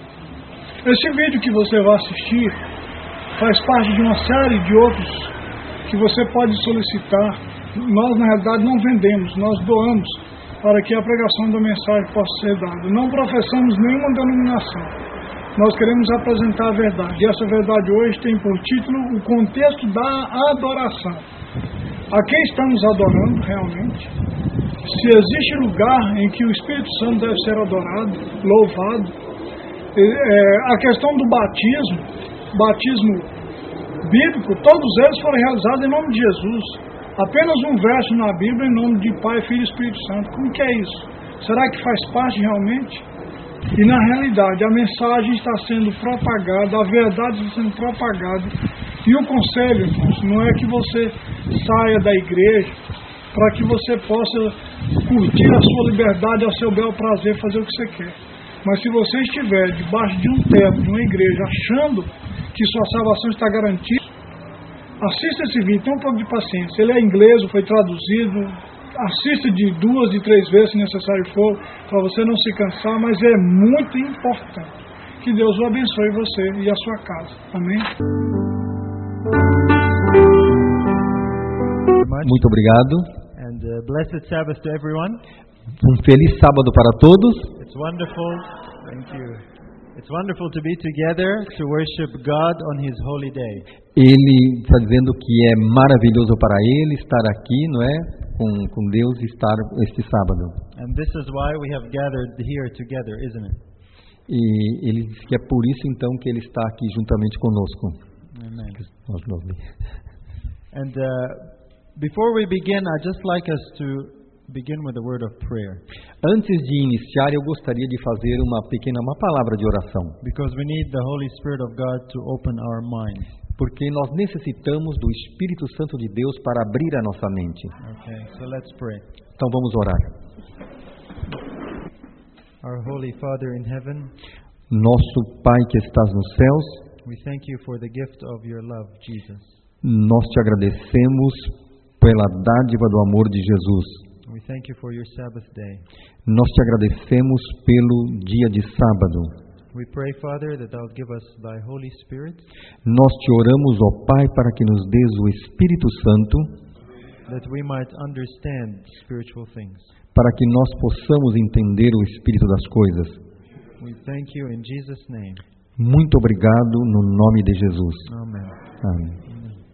Esse vídeo que você vai assistir faz parte de uma série de outros que você pode solicitar. Nós, na realidade, não vendemos, nós doamos para que a pregação da mensagem possa ser dada. Não professamos nenhuma denominação. Nós queremos apresentar a verdade. E essa verdade hoje tem por título o contexto da adoração. A quem estamos adorando realmente? Se existe lugar em que o Espírito Santo deve ser adorado, louvado. A questão do batismo bíblico, todos eles foram realizados em nome de Jesus. Apenas um verso na Bíblia em nome de Pai, Filho e Espírito Santo. Como que é isso? Será que faz parte realmente? E na realidade a mensagem está sendo propagada, a verdade está sendo propagada. E o conselho, irmãos, não é que você saia da igreja para que você possa curtir a sua liberdade ao seu bel prazer, fazer o que você quer. Mas se você estiver debaixo de um teto, de uma igreja, achando que sua salvação está garantida, assista esse vídeo, tenha um pouco de paciência. Ele é em inglês, foi traduzido. Assista de 2, de 3 vezes, se necessário for, para você não se cansar, mas é muito importante. Que Deus o abençoe você e a sua casa. Amém? Muito obrigado. And blessed Sabbath to everyone. Feliz sábado para todos. It's wonderful. Thank you. It's wonderful to be together to worship God on His holy day. Ele está dizendo que é maravilhoso para ele estar aqui, não é? Com Deus estar este sábado. And this is why we have gathered here together, isn't it? E ele diz que é por isso então que ele está aqui juntamente conosco. Amen. Lovely. And before we begin, I'd just like us to begin with a word of prayer. Antes de iniciar, eu gostaria de fazer uma palavra de oração. Because we need the Holy Spirit of God to open our minds. Porque nós necessitamos do Espírito Santo de Deus para abrir a nossa mente. Okay, so let's pray. Então vamos orar. Our Holy Father in heaven, nosso Pai que estás nos céus, we thank you for the gift of your love, Jesus. Nós te agradecemos pela dádiva do amor de Jesus. We thank you for your Sabbath day. Nós te agradecemos pelo dia de sábado. We pray, Father, that thou give us thy Holy Spirit. Nós te oramos, ó Pai, para que nos dês o Espírito Santo, that we might understand spiritual things. Para que nós possamos entender o espírito das coisas. We thank you in Jesus' name. Muito obrigado no nome de Jesus. Amen. Amém.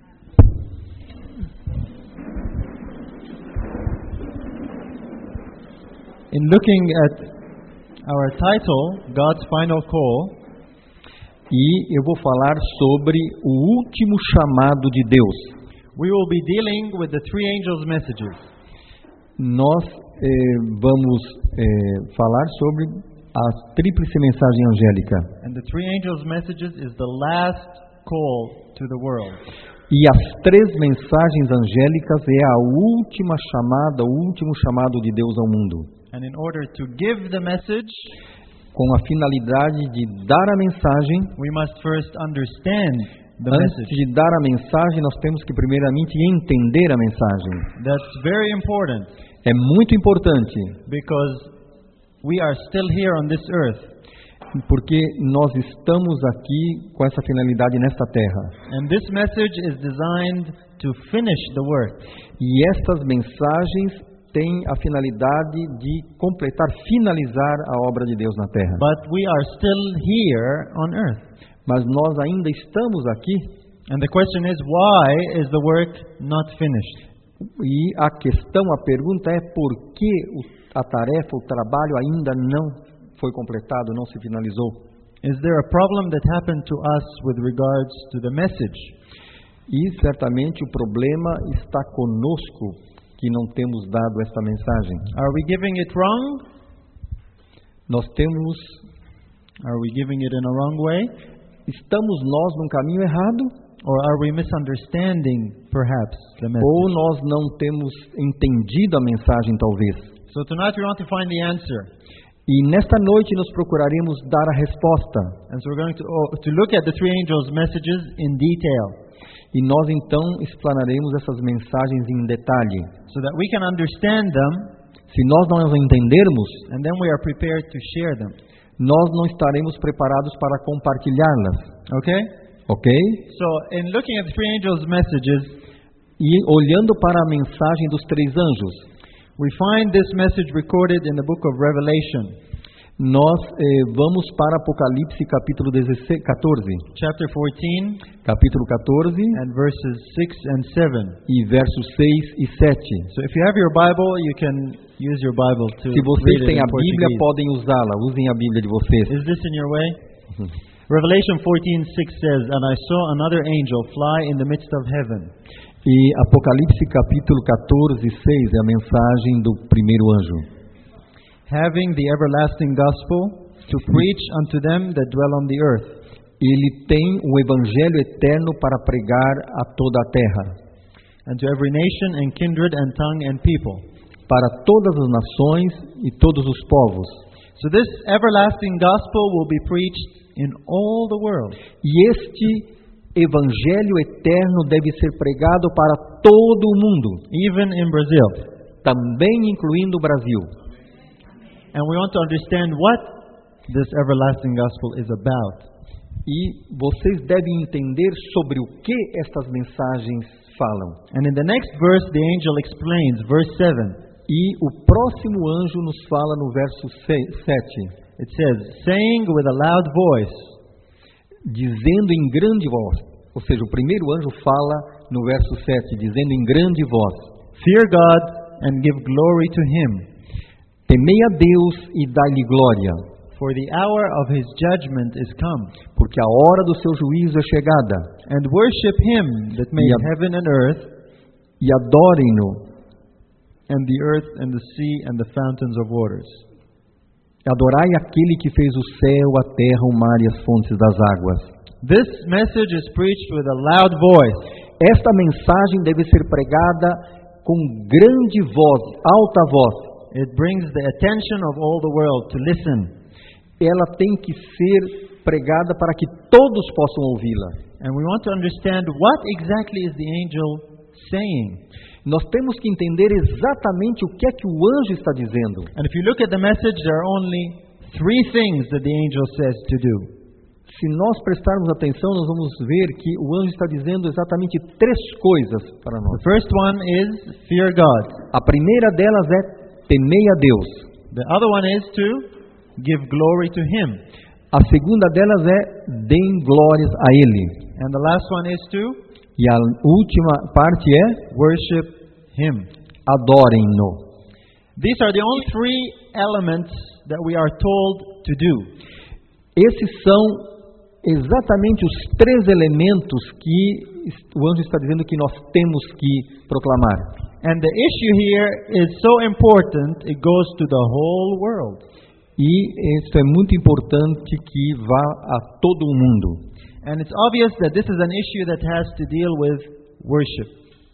In looking at our title, God's Final Call, e eu vou falar sobre o último chamado de Deus. We will be dealing with the three angels' messages. Nós vamos falar sobre a tríplice mensagem angélica. And the three angels' messages is the last call to the world. E as três mensagens angélicas é a última chamada, o último chamado de Deus ao mundo. And in order to give the message, com a finalidade de dar a mensagem, we must first understand the antes message. de dar a mensagem, nós temos que primeiramente entender a mensagem. That's very important. É muito importante. Because we are still here on this earth. Porque nós estamos aqui com essa finalidade nesta terra. And this message is designed to finish the work. E estas mensagens tem a finalidade de completar, finalizar a obra de Deus na terra. But we are still here on earth. Mas nós ainda estamos aqui. And the question is, why is the work not finished? E a questão, a pergunta é por que a tarefa, o trabalho ainda não foi completado, não se finalizou? Is there a problem that happened to us with regards to the message? E certamente o problema está conosco, que não temos dado esta mensagem. Are we giving it wrong? Are we giving it in a wrong way? Estamos nós num caminho errado? Or are we misunderstanding perhaps the message? Ou nós não temos entendido a mensagem talvez? So tonight we want to find the answer. E nesta noite nós procuraremos dar a resposta. And so we're going to look at the three angels' messages in detail. E nós então explanaremos essas mensagens em detalhe. So that we can understand them. Se nós não as entendermos, and then we are prepared to share them. nós não estaremos preparados para compartilhá-las. Okay? Ok? So, in looking at the three angels' messages, E olhando para a mensagem dos três anjos, we find this message recorded in the book of Revelation, nós vamos para Apocalipse capítulo 14, chapter 14, capítulo 14 and verses 6 and 7. e versos 6 e 7. So, if you have your Bible, you can use your Bible to Se vocês read it têm in a Bíblia, Portuguese. podem usá-la. Usem a Bíblia de vocês. Is this in your way? Revelation 14:6 says, "And I saw another angel fly in the midst of heaven." E Apocalipse capítulo 14, 6 é a mensagem do primeiro anjo. Having the everlasting gospel to preach unto them that dwell on the earth, Ele tem o evangelho eterno para pregar a toda a terra, and to every nation and kindred and tongue and people. para todas as nações e todos os povos. So this everlasting gospel will be preached in all the world. E este evangelho eterno deve ser pregado para todo o mundo, Even in Brazil. também incluindo o Brasil. And we want to understand what this everlasting gospel is about. E vocês devem entender sobre o que estas mensagens falam. And in the next verse, the angel explains, verse 7. E o próximo anjo nos fala no verso 7, It says, saying with a loud voice, dizendo em grande voz. Ou seja, o primeiro anjo fala no verso 7, dizendo em grande voz: "Fear God and give glory to Him, temei a Deus e dai-lhe glória, for the hour of His judgment is come. porque a hora do seu juízo é chegada. And worship Him that made heaven and earth, E adorem-no, and the earth and the sea and the fountains of waters." adorai aquele que fez o céu, a terra, o mar e as fontes das águas. This message is preached with a loud voice. Esta mensagem deve ser pregada com grande voz, alta voz. It brings the attention of all the world to listen. Ela tem que ser pregada para que todos possam ouvi-la. And we want to understand what exactly is the angel saying. Nós temos que entender exatamente o que é que o anjo está dizendo. And if you look at the message, there are only three things that the angel says to do. Se nós prestarmos atenção, nós vamos ver que o anjo está dizendo exatamente três coisas para nós. The first one is fear God. A primeira delas é temei a Deus. The other one is to give glory to Him. A segunda delas é deem glórias a Ele. And the last one is to E a última parte é worship Him. adorem-no. These are the only three elements that we are told to do. Esses são exatamente os três elementos que o anjo está dizendo que nós temos que proclamar. And the issue here is so important, it goes to the whole world. E isso é muito importante que vá a todo o mundo. And it's obvious that this is an issue that has to deal with worship.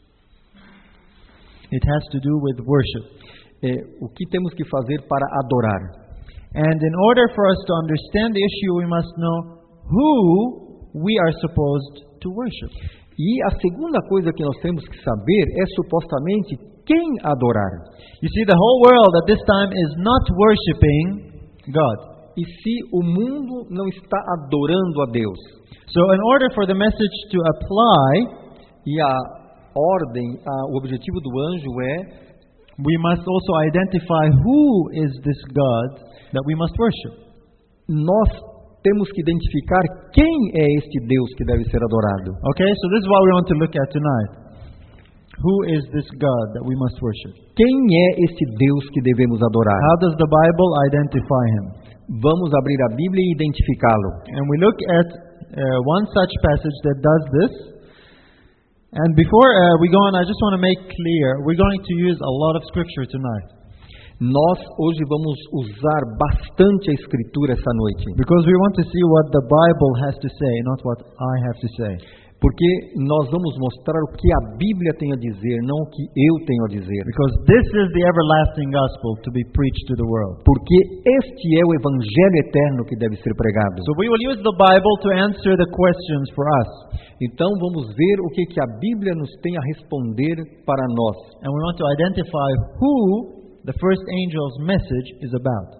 It has to do with worship. O que temos que fazer para adorar? And in order for us to understand the issue, we must know who we are supposed to worship. E a segunda coisa que nós temos que saber é supostamente quem adorar. You see, the whole world at this time is not worshiping God. E se o mundo não está adorando a Deus? So in order for the message to apply, e a ordem, o objetivo do anjo é we must also identify who is this God that we must worship. Nós temos que identificar quem é este Deus que deve ser adorado. Okay, so this is what we want to look at tonight. Who is this God that we must worship? Quem é este Deus que devemos adorar? How does the Bible identify Him? Vamos abrir a Bíblia e identificá-lo. And we look at one such passage that does this. And before we go on, I just want to make clear, we're going to use a lot of scripture tonight. Nós hoje vamos usar bastante a Escritura essa noite. Because we want to see what the Bible has to say, not what I have to say. Porque nós vamos mostrar o que a Bíblia tem a dizer, não o que eu tenho a dizer. Because this is the everlasting gospel to be preached to the world. Porque este é o evangelho eterno que deve ser pregado. So we will use the Bible to answer the questions for us. Então vamos ver o que a Bíblia nos tem a responder para nós. And we want to identify who the first angel's message is about.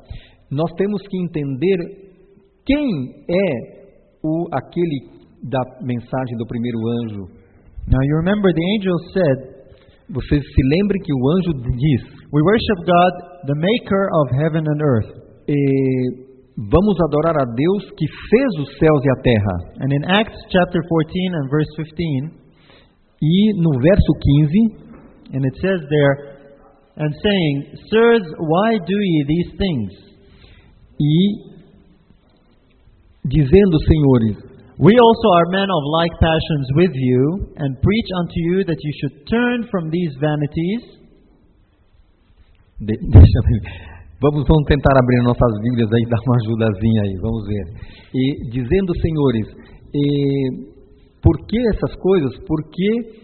nós temos que entender quem é aquele da mensagem do primeiro anjo. Now you remember the angel said, Você se lembre que o anjo diz, we worship God, the maker of heaven and earth. Vamos adorar a Deus que fez os céus e a terra. And in Acts chapter 14 and verse 15, E no verso 15, and it says there, and saying, Sirs, why do ye these things? e dizendo, senhores, We also are men of like passions with you, and preach unto you that you should turn from these vanities. Vamos tentar abrir nossas Bíblias aí, dar uma ajudazinha aí, vamos ver. E dizendo, senhores, por que essas coisas? Porque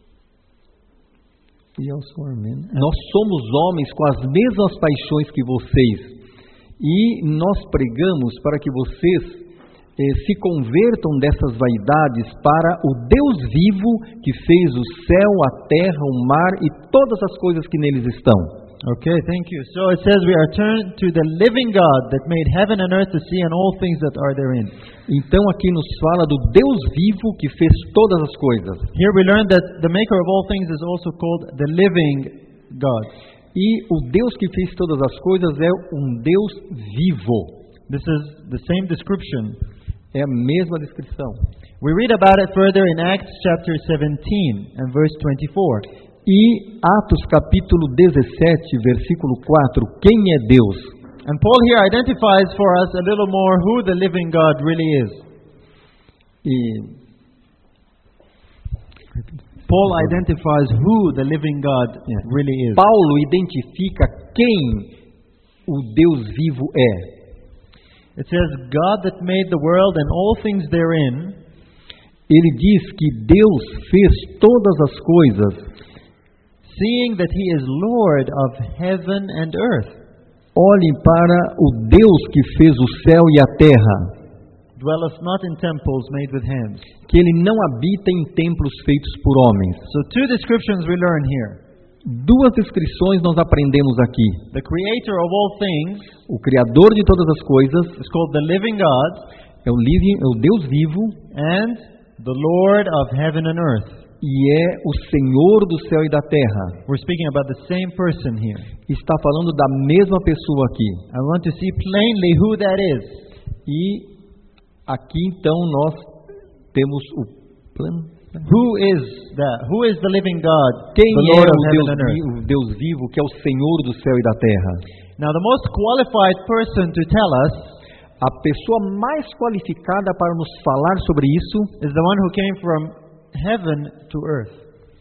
nós somos homens com as mesmas paixões que vocês, e nós pregamos para que vocês se convertam dessas vaidades para o Deus vivo que fez o céu, a terra, o mar e todas as coisas que neles estão. Okay, thank you. So it says we are turned to the living God that made heaven and earth, the sea, and all things that are therein. Então aqui nos fala do Deus vivo que fez todas as coisas. Here we learn that the maker of all things is also called the living God. E o Deus que fez todas as coisas é um Deus vivo. This is the same description. É a mesma descrição. We read about it further in Acts chapter 17 and verse 24. E Atos capítulo 17, versículo 4, quem é Deus? And Paul here identifies for us a little more who the living God really is. Paul identifies who the living God really is. Paulo identifica quem o Deus vivo é. It says, God that made the world and all things therein. Ele diz que Deus fez todas as coisas, seeing that He is Lord of heaven and earth. Olhem para o Deus que fez o céu e a terra. Dwelleth not in temples made with hands. Que Ele não habita em templos feitos por homens. So two descriptions we learn here. Duas descrições nós aprendemos aqui. The creator of all things, o criador de todas as coisas, is called the living God, é o Deus vivo, and the Lord of heaven and earth. E é o Senhor do céu e da terra. We're speaking about the same person here. Está falando da mesma pessoa aqui. I want to see plainly who that is. E aqui então nós temos o plano. Who is that? Who is the living God? Quem the é Lord of heaven and earth? o Deus vivo, que é o Senhor do céu e da terra? Now the most qualified person to tell us, a pessoa mais qualificada para nos falar sobre isso, is the one who came from heaven to earth.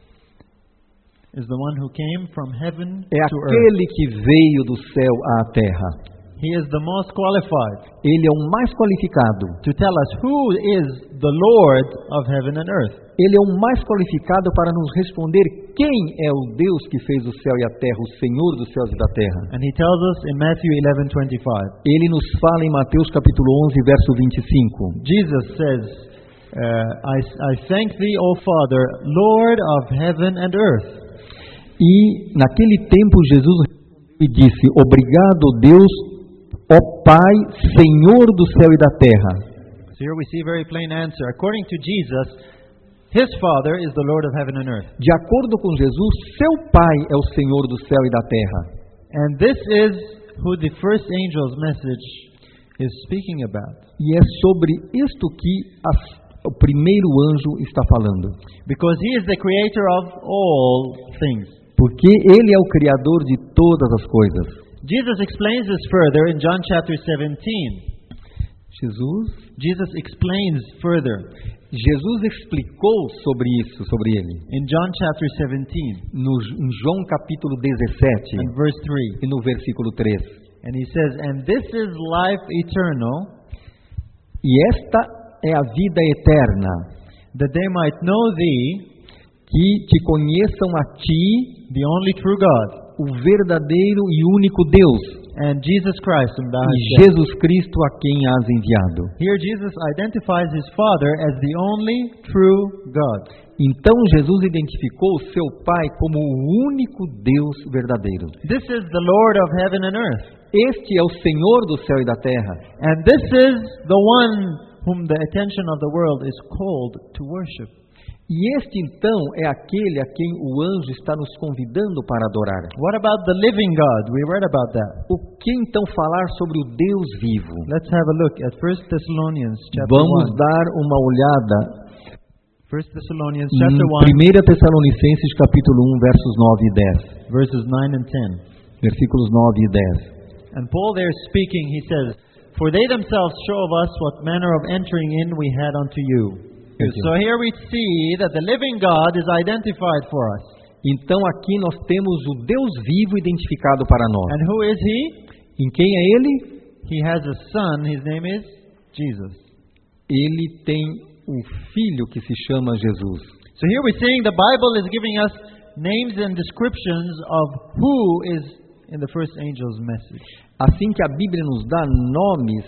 Is the one who came from heaven to earth. É aquele que veio do céu à terra. He is the most qualified. Ele é o mais qualificado. To tell us who is the Lord of heaven and earth. Ele é o mais qualificado para nos responder quem é o Deus que fez o céu e a terra, o Senhor dos céus e da terra. And he tells us in Matthew 11:25. Ele nos fala em Mateus capítulo 11, verso 25. Jesus says, I thank thee, O Father, Lord of heaven and earth. E naquele tempo Jesus disse: Obrigado, Deus, ó Pai, Senhor do céu e da terra. So here we see a very plain answer. According to Jesus, His Father is the Lord of heaven and earth. De acordo com Jesus, seu Pai é o Senhor do céu e da terra. And this is who the first angel's message is speaking about. E é sobre isto que o primeiro anjo está falando. Because He is the creator of all things. Porque Ele é o Criador de todas as coisas. Jesus explains this further in John chapter 17. Jesus explains further. Jesus explicou sobre isso, sobre Ele. In John chapter 17. Em João capítulo 17. And verse 3. E no versículo 3. And He says, And this is life eternal. E esta é a vida eterna. That they might know Thee. Que te conheçam a Ti, the only true God, o verdadeiro e único Deus, and Jesus Christ, whom thou hast e Jesus Cristo a quem has enviado. Here Jesus identifies His Father as the only true God. Então Jesus identificou seu Pai como o único Deus verdadeiro. This is the Lord of heaven and earth. Este é o Senhor do céu e da terra. And this is the one whom the attention of the world is called to worship. E este então é aquele a quem o anjo está nos convidando para adorar. What about the living God? We read about that. O que então falar sobre o Deus vivo? Let's have a look at 1 Thessalonians chapter Vamos 1. dar uma olhada 1 Thessalonians em chapter 1 Tessalonicenses capítulo 1, versos 9 e 1, verses 9 and 10. Versículos 9 e 10. And Paul there speaking, he says, "For they themselves show of us what manner of entering in we had unto you." Thank you. So here we see that the living God is identified for us. Então aqui nós temos o Deus vivo identificado para nós. And who is He? Em quem é Ele? He has a son, his name is Jesus. Ele tem um filho que se chama Jesus. So here we're seeing the Bible is giving us names and descriptions of who is in the first angel's message. Assim que a Bíblia nos dá nomes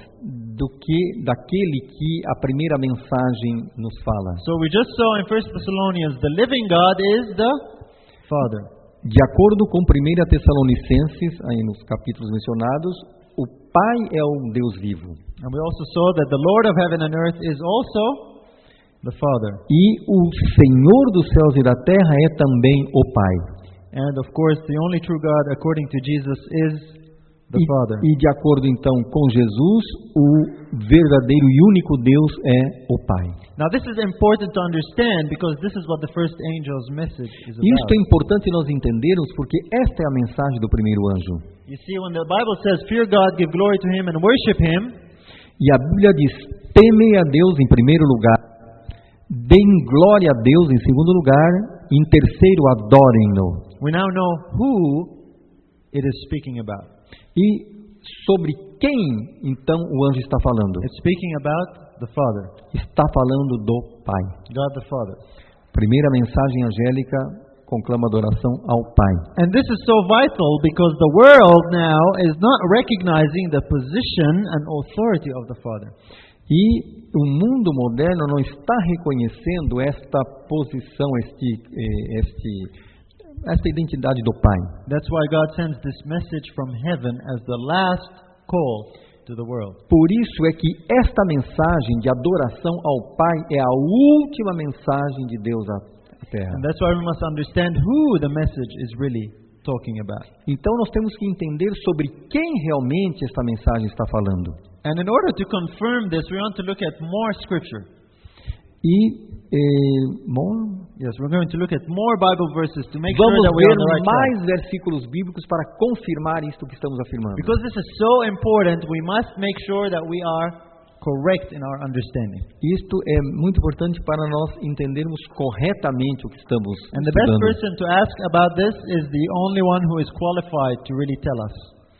daquele que a primeira mensagem nos fala. So we just saw in 1 Thessalonians, the living God is the Father. De acordo com 1 Tessalonicenses, aí nos capítulos mencionados, o Pai é um Deus vivo. And we also saw that the Lord of heaven and earth is also the Father. E o Senhor dos céus e da terra é também o Pai. And of course, the only true God, according to Jesus, is the Father. E de acordo então com Jesus, o verdadeiro e único Deus é o Pai. Now this is important to understand because this is what the first angel's message is Isto é about. importante nós entendermos porque esta é a mensagem do primeiro anjo. You see, when the Bible says, "Fear God, give glory to Him, and worship Him," E a Bíblia diz: temem a Deus em primeiro lugar, deem glória a Deus em segundo lugar, e em terceiro adorem-no. we now know who it is speaking about. E sobre quem então o anjo está falando? It's speaking about the Father, Está falando do Pai. God the Father. Primeira mensagem angélica conclama adoração ao Pai. And this is so vital because the world now is not recognizing the position and authority of the Father. E o mundo moderno não está reconhecendo esta posição, esta identidade do Pai. That's why God sends this message from heaven as the last call to the world. Por isso é que esta mensagem de adoração ao Pai é a última mensagem de Deus à terra. And that's why we must understand who the message is really talking about. Então nós temos que entender sobre quem realmente esta mensagem está falando. And in order to confirm this, we want to look at more scripture. Yes, we're going to look at more Bible verses to make sure Vamos that we're ver on the right mais track. versículos bíblicos para confirmar isto que estamos afirmando. Because this is so important, we must make sure that we are correct in our understanding. Isto é muito importante para nós entendermos corretamente o que estamos And the best estudando. person to ask about this is the only one who is qualified to really tell us.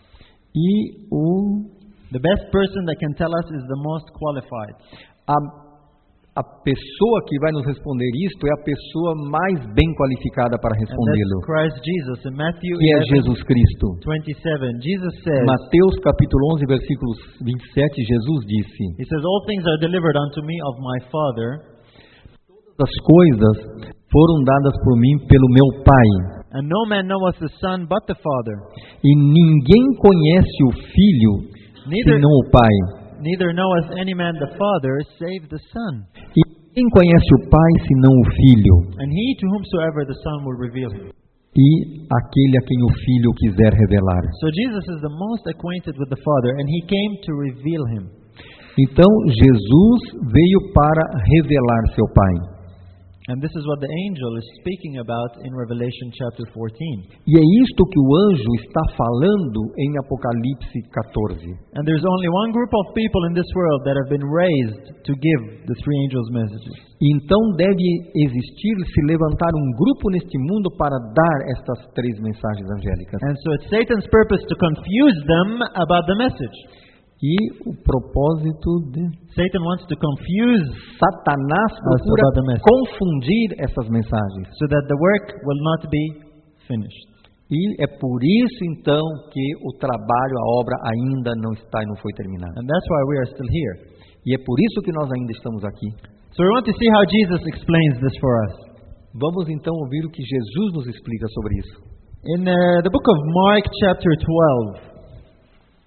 The best person that can tell us is the most qualified. A pessoa que vai nos responder isto é a pessoa mais bem qualificada para And respondê-lo, that's Christ Jesus. In Matthew que é 11, Jesus Cristo. 27, Jesus says, Mateus capítulo 11, versículos 27, Jesus disse: He says, "All things are delivered unto me of my Father, as coisas foram dadas por mim pelo meu Pai, and no man knoweth the Son but the Father, e ninguém conhece o Filho senão o Pai, neither knoweth any man the Father save the Son, e ninguém conhece o Pai senão o Filho, and he to whomsoever the Son will reveal him." e aquele a quem o Filho quiser revelar. So Jesus is the most acquainted with the Father, and he came to reveal him. Então Jesus veio para revelar seu Pai. And this is what the angel is speaking about in Revelation chapter 14. E é isto que o anjo está falando em Apocalipse 14. And there's only one group of people in this world that have been raised to give the three angels' messages. Então deve existir, se levantar um grupo neste mundo para dar estas três mensagens angélicas. And so it's Satan's purpose to confuse them about the message. E o propósito de Satan wants to confuse Satanás about the procura message, confundir essas mensagens. so that the work will not be finished. E é por isso então que o trabalho, a obra ainda não está e não foi terminada. And that's why we are still here. E é por isso que nós ainda estamos aqui. So we want to see how Jesus explains this for us. Vamos então ouvir o que Jesus nos explica sobre isso. In the book of Mark chapter 12,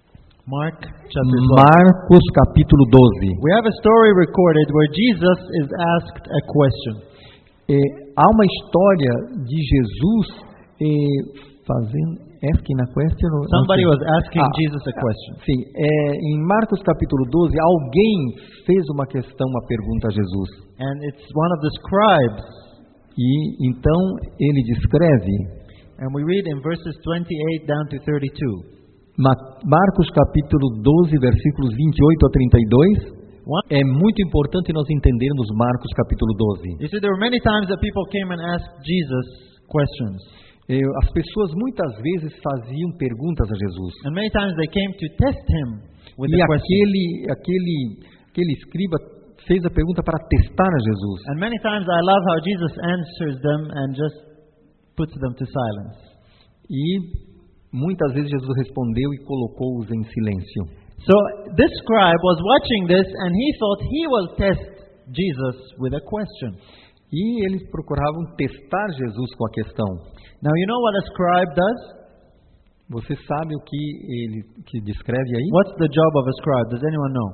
Mark chapter 12. Marcos capítulo 12. We have a story recorded where Jesus is asked a question. Há uma história de Jesus fazendo asking a question. Somebody was asking Jesus a question. Sim, em Marcos capítulo 12, alguém fez uma pergunta a Jesus. And it's one of the scribes. E então ele descreve. And we read in verses 28 down to 32. Marcos capítulo 12, versículos 28 a 32. É muito importante nós entendermos Marcos capítulo 12. You see, there were many times that people came and asked Jesus questions. As pessoas muitas vezes faziam perguntas a Jesus. And many times they came to test him with the question. Aquele escriba fez a pergunta para testar a Jesus. And many times I love how Jesus answers them and just puts them to silence. E muitas vezes Jesus respondeu e colocou-os em silêncio. So this scribe was watching this and he thought he will test Jesus with a question. E eles procuravam testar Jesus com a questão. Now you know what a scribe does? Você sabe o que ele descreve aí? What's the job of a scribe? Does anyone know?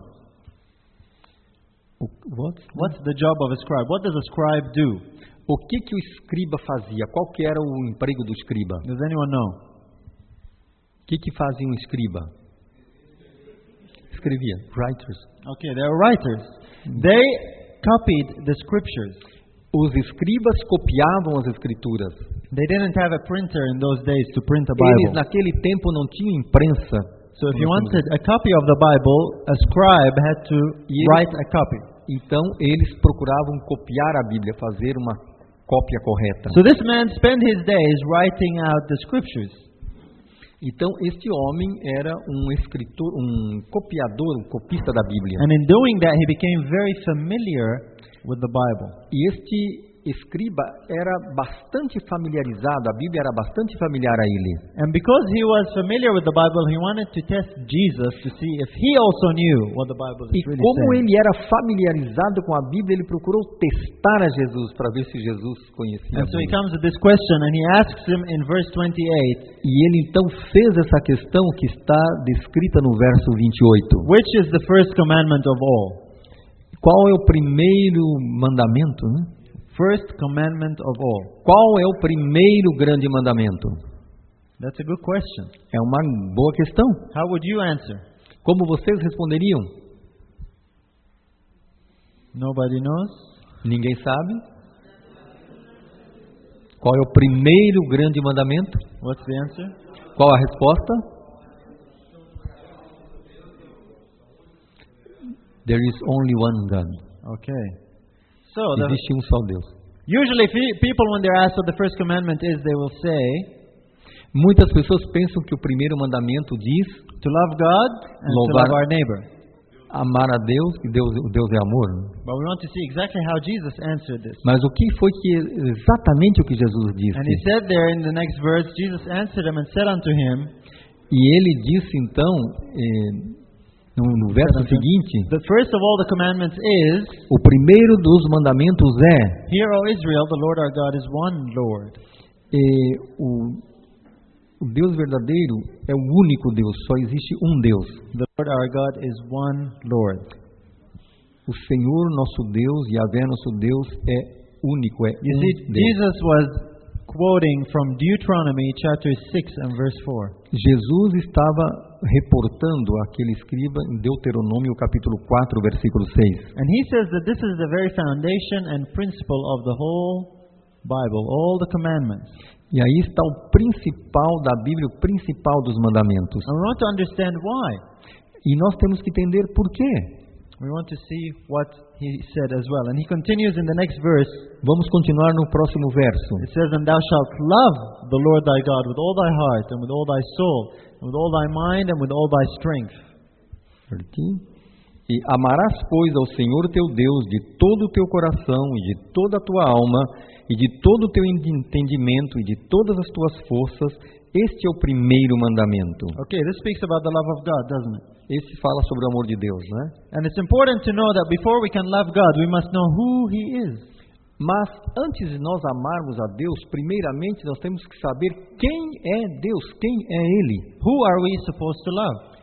What's the job of a scribe? What does a scribe do? O que o escriba fazia? Qual que era o emprego do escriba? Does anyone know? O que fazia um escriba? Escrevia. Writers. Okay, they are writers. They copied the scriptures. Os escribas copiavam as escrituras. They didn't have a printer in those days to print a Bible. Eles naquele tempo não tinham imprensa. So if you wanted a copy of the Bible, a scribe had to write a copy. Então eles procuravam copiar a Bíblia, fazer uma cópia correta. So this man spent his days writing out the scriptures. Então este homem era um escritor, um copiador, um copista da Bíblia. And in doing that he became very familiar with the Bible. E este escriba era bastante familiarizado, a Bíblia era bastante familiar a ele. And because he was familiar with the Bible, he wanted to test Jesus to see if he also knew what the Bible is really saying. E como ele era familiarizado com a Bíblia, ele procurou testar a Jesus para ver se Jesus conhecia. And so he comes with this question and he asks him in verse 28. E ele então fez essa questão que está descrita no verso 28. Which is the first commandment of all? Qual é o primeiro mandamento, né? First commandment of all. Qual é o primeiro grande mandamento? That's a good question. É uma boa questão. How would you answer? Como vocês responderiam? Nobody knows? Ninguém sabe? Qual é o primeiro grande mandamento? What's the answer? Qual a resposta? There is only one God. Okay. So existe um só Deus. Usually people when they're asked what the first commandment is, they will say, muitas pessoas pensam que o primeiro mandamento diz to love God and to love our neighbor. Amar a Deus, que Deus é amor. But we want to see exactly how Jesus answered this. Mas o que foi exatamente o que Jesus disse? And he said there in the next verse, Jesus answered him and said unto him, e ele disse então no verso seguinte, the first of all the commandments is, o primeiro dos mandamentos é, Hear, O Israel, the Lord our God is one Lord. O Deus verdadeiro é o único Deus, só existe um Deus. The Lord our God is one Lord. O Senhor nosso Deus, Yahvé nosso Deus é único, é You see, Deus. Jesus was quoting from Deuteronomy chapter 6 and verse 4. Jesus estava reportando aquele escriba em Deuteronômio capítulo 4, versículo 6. And he says that this is the very foundation and principle of the whole Bible, all the commandments. E aí está o principal da Bíblia, o principal dos mandamentos. And we want to understand why. E nós temos que entender por quê. We want to see what he said as well. And he continues in the next verse. Vamos continuar no próximo verso. It says, And thou shalt love the Lord thy God with all thy heart, and with all thy soul, and with all thy mind, and with all thy strength. E amarás, pois, ao Senhor teu Deus de todo o teu coração, e de toda a tua alma, e de todo o teu entendimento, e de todas as tuas forças. Este é o primeiro mandamento. Okay, this speaks about the love of God, doesn't it? Esse fala sobre o amor de Deus, né? And it's important to know that before we can love God, we must know who He is. Mas antes de nós amarmos a Deus, primeiramente nós temos que saber quem é Deus, quem é Ele. Who are we supposed to love?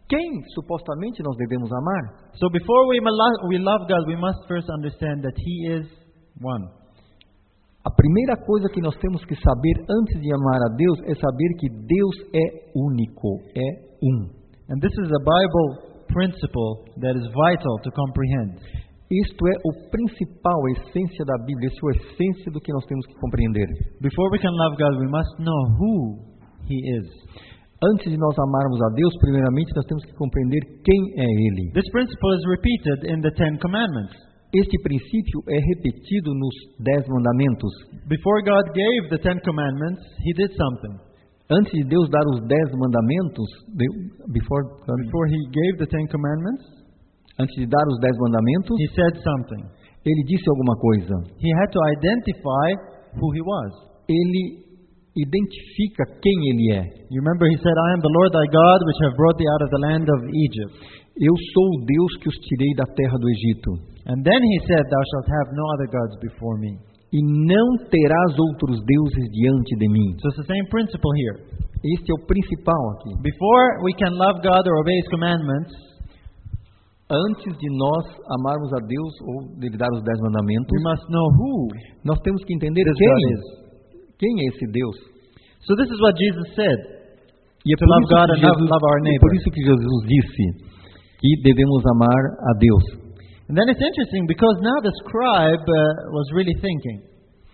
quem supostamente nós devemos amar. So before we love God, we must first understand that He is one. A primeira coisa que nós temos que saber antes de amar a Deus é saber que Deus é único, é And this is a Bible principle that is vital to comprehend. Isto é o principal, a essência da Bíblia, isso é a essência do que nós temos que compreender. Before we can love God, we must know who He is. Antes de nós amarmos a Deus, primeiramente nós temos que compreender quem é Ele. This principle is repeated in the Ten Commandments. Este princípio é repetido nos 10 mandamentos. Before God gave the Ten Commandments, He did something. Antes de Deus dar os 10 mandamentos, before He gave the Ten Commandments, antes de dar os 10 mandamentos, He said something. Ele disse alguma coisa. He had to identify who He was. Ele identifica quem Ele é. You remember He said, I am the Lord thy God, which have brought thee out of the land of Egypt. Eu sou o Deus que os tirei da terra do Egito. And then He said, thou shalt have no other gods before me. E não terás outros deuses diante de mim. So it's the same principle here. Este é o principal aqui. Before we can love God or obey His commandments, antes de nós amarmos a Deus ou de lhe dar os 10 mandamentos, we must know who nós temos que entender quem é esse Deus. So this is what Jesus said. E é to love God and love our neighbor. Por isso que Jesus disse que devemos amar a Deus. And then it's interesting because now the scribe was really thinking.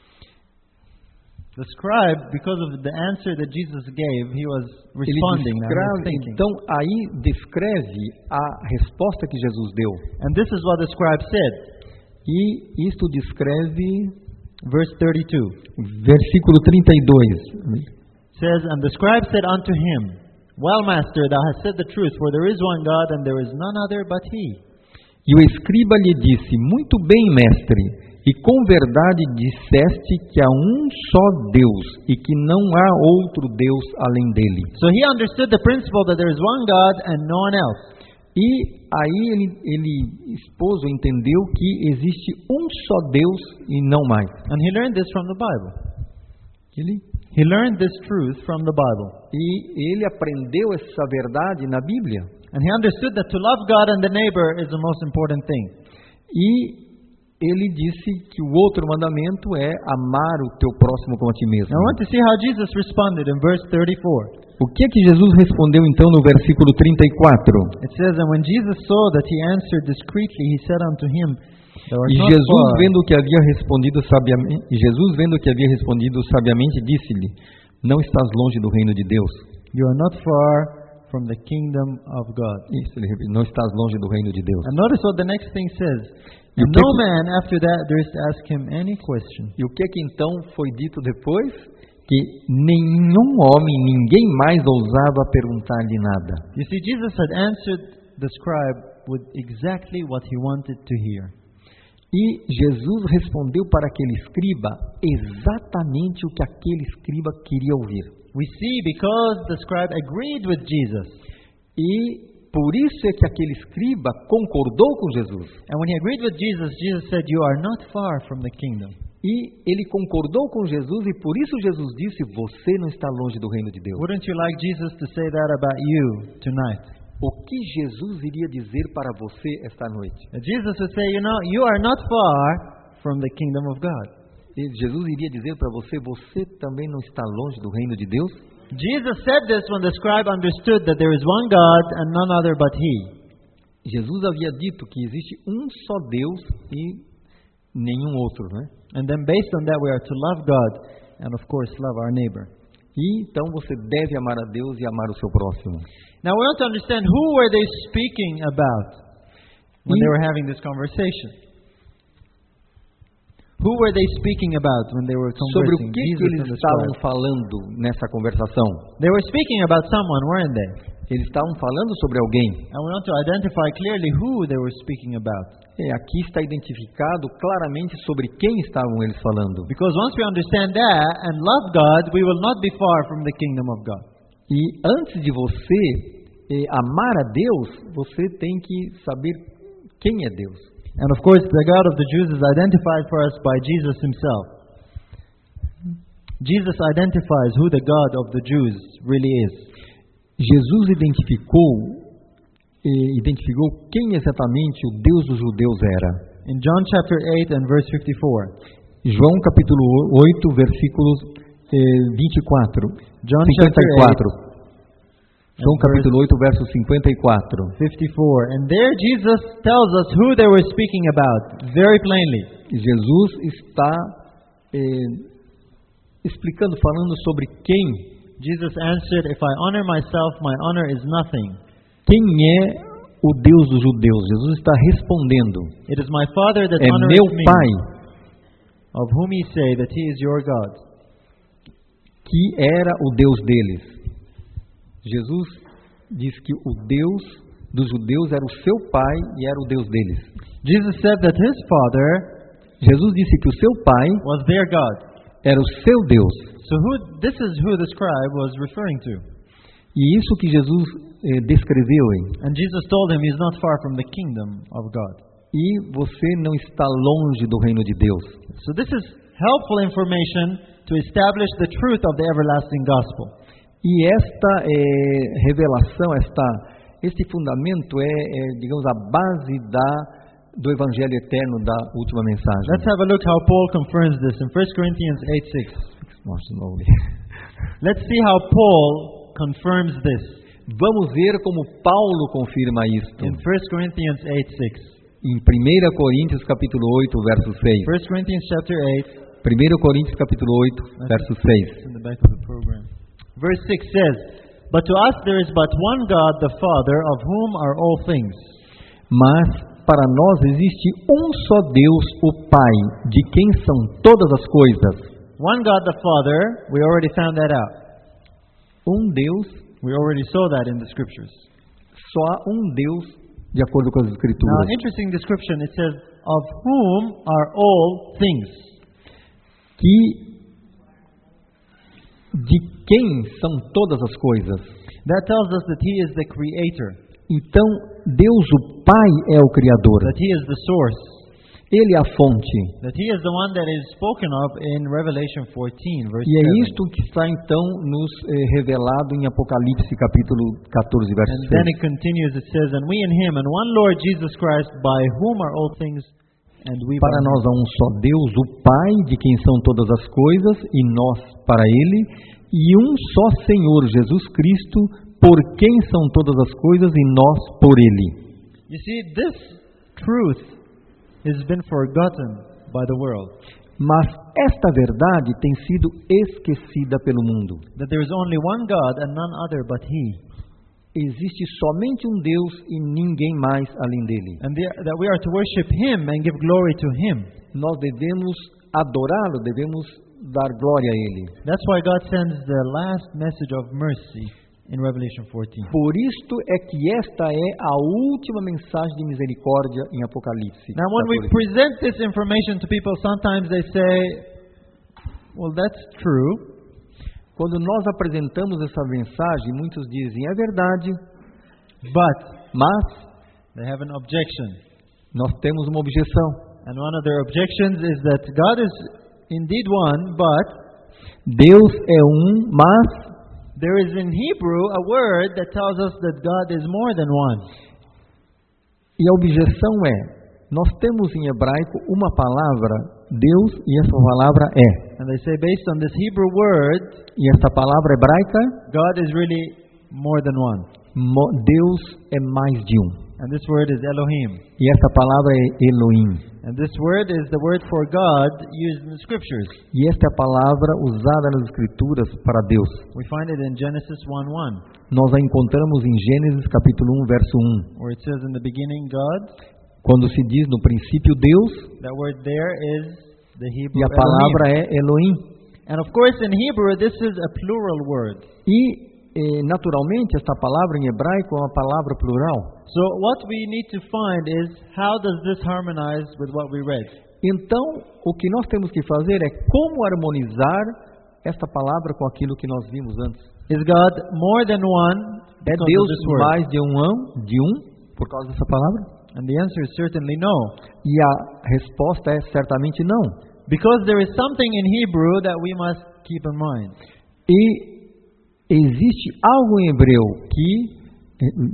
The scribe, because of the answer that Jesus gave, he was responding now. He was thinking. Então aí descreve a resposta que Jesus deu. And this is what the scribe said. E isto descreve verse 32. Versículo 32. Says, and the scribe said unto him, Well, master, thou hast said the truth, for there is one God, and there is none other but He. E o escriba lhe disse, muito bem, mestre, e com verdade disseste que há um só Deus, e que não há outro Deus além dele. So he understood the principle that there is one God and no one else. E aí ele expôs, entendeu que existe um só Deus e não mais. And he learned this from the Bible. He learned this truth from the Bible. E ele aprendeu essa verdade na Bíblia. And he understood that to love God and the neighbor is the most important thing. E ele disse que o outro mandamento é amar o teu próximo como a ti mesmo. Now I want to see how Jesus responded in verse 34. O que Jesus respondeu então no versículo 34? It says, and when Jesus saw that he answered discreetly, he said unto him, E Jesus vendo que havia respondido sabiamente, disse-lhe, não estás longe do reino de Deus. You are not far from the kingdom of God. Isso, ele repete, não estás longe do reino de Deus. And notice what the next thing says. And no man after that durst ask him any question. E o que então foi dito depois? Que nenhum homem, ninguém mais ousava perguntar-lhe nada. You see, Jesus had answered the scribe with exactly what he wanted to hear. E Jesus respondeu para aquele escriba exatamente o que aquele escriba queria ouvir. We see because the scribe agreed with Jesus. E por isso é que aquele escriba concordou com Jesus. And when he agreed with Jesus, Jesus said, "You are not far from the kingdom." E ele concordou com Jesus e por isso Jesus disse, você não está longe do reino de Deus. Wouldn't you like Jesus to say that about you tonight? O que Jesus iria dizer para você esta noite? Jesus would say, you are not far from the kingdom of God. E Jesus iria dizer para você, você também não está longe do reino de Deus? Jesus said this when the scribe understood that there is one God and none other but He. Jesus havia dito que existe um só Deus e nenhum outro, né? And then based on that we are to love God and of course love our neighbor. E então você deve amar a Deus e amar o seu próximo. Now we want to understand who were they speaking about when they were having this conversation. Who were they speaking about when they were conversing? Sobre o que eles estavam falando nessa conversação? They were speaking about someone, weren't they? Eles estavam falando sobre alguém. And we want to identify clearly who they were speaking about. Aqui está identificado claramente sobre quem estavam eles falando. Because once we understand that and love God, we will not be far from the kingdom of God. E antes de você amar a Deus, você tem que saber quem é Deus. And of course, the God of the Jews is identified for us by Jesus himself. Jesus identifies who the God of the Jews really is. Jesus identificou identificou quem exatamente o Deus dos judeus era. In John chapter 8 and verse 54. João capítulo 8, versículos 24. John 54. João capítulo 8, verso 54. 54. And there Jesus tells us who they were speaking about, very plainly. Jesus está explicando, falando sobre quem. Jesus answered, "If I honor myself, my honor is nothing." Quem é o Deus dos judeus? Jesus está respondendo. It is my Father that É honors meu me, Pai, of whom ye say that he is your God. que era o Deus deles. Jesus diz que o Deus dos judeus era o seu Pai e era o Deus deles. Jesus said that his Father Jesus disse que o seu Pai was their God. era o seu Deus. So this is who the scribe was referring to. E isso que Jesus descreveu. And Jesus told him he's not far from the kingdom of God. E você não está longe do reino de Deus. So this is helpful information to establish the truth of the everlasting gospel. E esta revelação, este fundamento digamos, a base do Evangelho eterno da última mensagem. Let's have a look how Paul confirms this in 1 Corinthians 8:6. Let's see how Paul confirms this. Vamos ver como Paulo confirma isto. In 1 Corinthians 8:6. Em 1 Coríntios capítulo 8, verso 6. 1 Corinthians chapter 8. 1 Coríntios capítulo 8, verso 6. In the back of the program. Verse 6 says, "But to us there is but one God, the Father, of whom are all things." Mas para nós existe um só Deus, o Pai, de quem são todas as coisas. One God, the Father, we already found that out. Deus, we already saw that in the scriptures. Só há Deus, de acordo com as Now, Escrituras. interesting description, it says, "Of whom are all things." De quem são todas as coisas. That tells us that He is the Creator. Então, Deus, o Pai, é o Criador. That He is the source. Ele é a fonte. That He is the one that is spoken of in Revelation 14, verse E é 7. isto que está então nos revelado em Apocalipse capítulo 14, verso And then 6. it continues, it says, "And we in Him, and one Lord Jesus Christ, by whom are all things, and we by Para Him." nós há um só Deus, o Pai, de quem são todas as coisas, e nós para Ele, e um só Senhor, Jesus Cristo, por quem são todas as coisas, e nós por Ele. You see, this truth has been forgotten by the world. Mas esta verdade tem sido esquecida pelo mundo. That there is only one God and none other but He. Existe somente um Deus e ninguém mais além dele. And that we are to worship Him and give glory to Him. Nós devemos adorá-lo, devemos dar glória a Ele. That's why God sends the last message of mercy in Revelation 14. Por isto é que esta é a última mensagem de misericórdia em Apocalipse. Now when we present this information to people, sometimes they say, "Well, that's true." Quando nós apresentamos essa mensagem, muitos dizem, é verdade, mas they have an objection. Nós temos uma objeção. And one of their objections is that God is indeed one, but Deus é mas there is in Hebrew a word that tells us that God is more than one. E a objeção nós temos em hebraico uma palavra, Deus, e essa palavra é. And they say, based on this Hebrew word, e essa palavra hebraica, God is really more than one. Deus é mais de um. And this word is Elohim. E essa palavra é Elohim. And this word is the word for God used in the scriptures. E esta é a palavra usada nas Escrituras para Deus. We find it in Genesis 1:1. Nós a encontramos em Gênesis capítulo 1, verso 1. Where it says in the beginning God. Quando se diz no princípio Deus. That word there is the Hebrew E a palavra Elohim. é Elohim. And of course in Hebrew this is a plural word. E naturalmente esta palavra em hebraico é uma palavra plural. So what we need to find is how does this harmonize with what we read? Então, o que nós temos que fazer é como harmonizar esta palavra com aquilo que nós vimos antes. Is God more than one? É Deus mais de um por causa dessa palavra? And the answer is certainly no. E a resposta é certamente não. Because there is something in Hebrew that we must keep in mind. E existe algo em hebreu que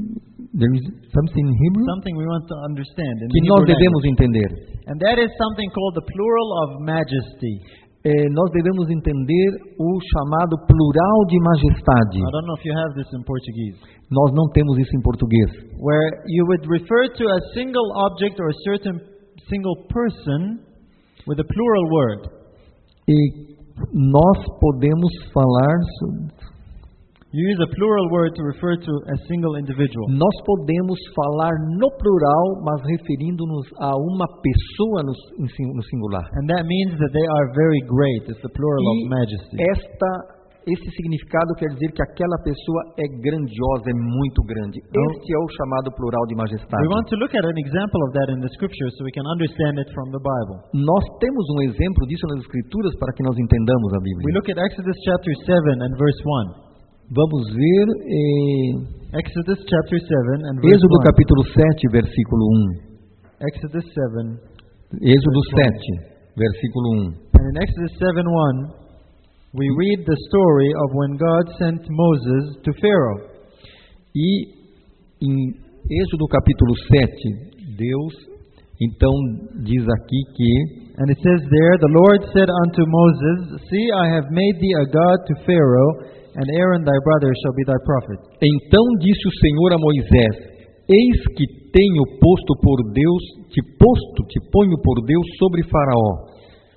There is something in Hebrew something we want to understand in que the nós Hebrew devemos language. entender. And that is something called the plural of majesty. Nós devemos entender o chamado plural de majestade. I don't know if you have this in Portuguese. Nós não temos isso em português. Where you would refer to a single object or a certain single person with a plural word. E nós podemos falar, You use a plural word to refer to a single individual. nós podemos falar no plural, mas referindo-nos a uma pessoa no singular. And that means that they are very great. It's the plural of majesty. Esse significado quer dizer que aquela pessoa é grandiosa, é muito grande. Este é o chamado plural de majestade. We want to look at an example of that in the scripture so we can understand it from the Bible. Nós temos um exemplo disso nas Escrituras para que nós entendamos a We Bíblia. look at Exodus chapter 7 and verse 1. Vamos ver Exodus chapter 7 and verse Êxodo 1. capítulo 7, versículo 1. Exodus 7. Êxodo Verse 7, versículo 1. And in Exodus 7:1, we read the story of when God sent Moses to Pharaoh. E em Êxodo capítulo 7, Deus então diz aqui que And it says there, the Lord said unto Moses, See, I have made thee a god to Pharaoh, and Aaron thy brother shall be thy prophet. então disse o Senhor a Moisés: Eis que tenho posto por Deus, te ponho por Deus sobre Faraó.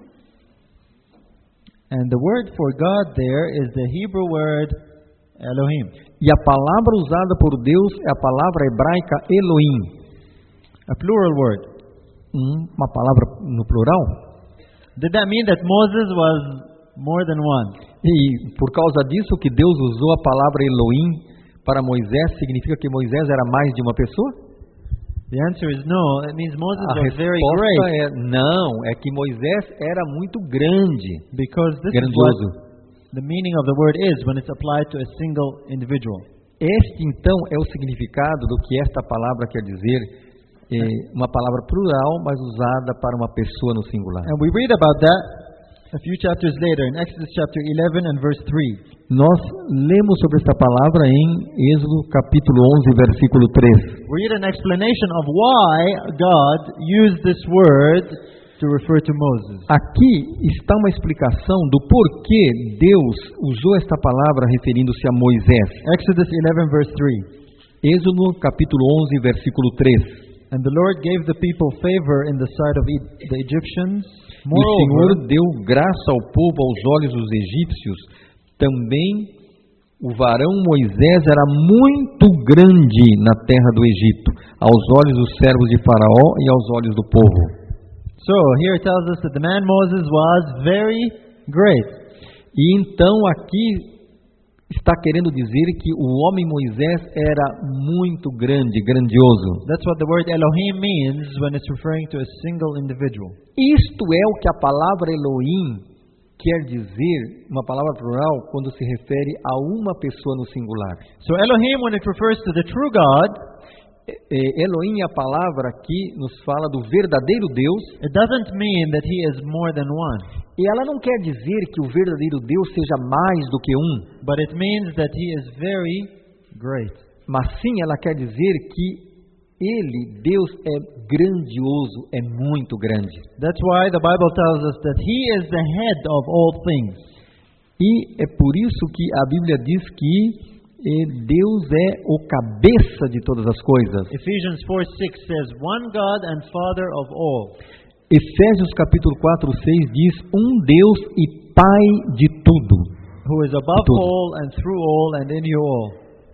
And the word for God there is the Hebrew word Elohim, E a palavra usada por Deus é a palavra hebraica Elohim. a plural word. Uma palavra no plural. Did that mean that Moses was more than one? E por causa disso que Deus usou a palavra Elohim para Moisés, significa que Moisés era mais de uma pessoa? The answer is no. It means Moses A was very resposta great é não, é que Moisés era muito grande, because this is grandioso. what the meaning of the word is when it's applied to a single individual. Este então é o significado do que esta palavra quer dizer, uma palavra plural, mas usada para uma pessoa no singular. And we read about that a few chapters later in Exodus chapter 11 and verse 3. Nós lemos sobre esta palavra em Êxodo capítulo 11, versículo 3. We read an explanation of why God used this word to refer to Moses. Aqui está uma explicação do porquê Deus usou esta palavra referindo-se a Moisés. Exodus 11 verse 3. Êxodo capítulo 11, versículo 3. And the Lord gave the people favor in the sight of the Egyptians. E o Senhor Moreover, deu graça ao povo aos olhos dos egípcios. Também o varão Moisés era muito grande na terra do Egito, aos olhos dos servos de Faraó e aos olhos do povo. so here it tells us that the man Moses was very great. E então aqui está querendo dizer que o homem Moisés era muito grande, grandioso. That's what the word Elohim means when it's referring to a single individual. Isto é o que a palavra Elohim quer dizer, uma palavra plural, quando se refere a uma pessoa no singular. So Elohim, when it refers to the true God, Elohim é a palavra que nos fala do verdadeiro Deus, it doesn't mean that he is more than one, e ela não quer dizer que o verdadeiro Deus seja mais do que um, but it means that he is very great. mas sim ela quer dizer que Ele, Deus, é grandioso, é muito grande. That's why the Bible tells us that he is the head of all things. E é por isso que a Bíblia diz que Deus é o cabeça de todas as coisas. Ephesians 4:6 says, one God and Father of all. Efésios capítulo 4:6 diz, Deus e Pai de tudo. Who is above Tudo. all and through all and in you all.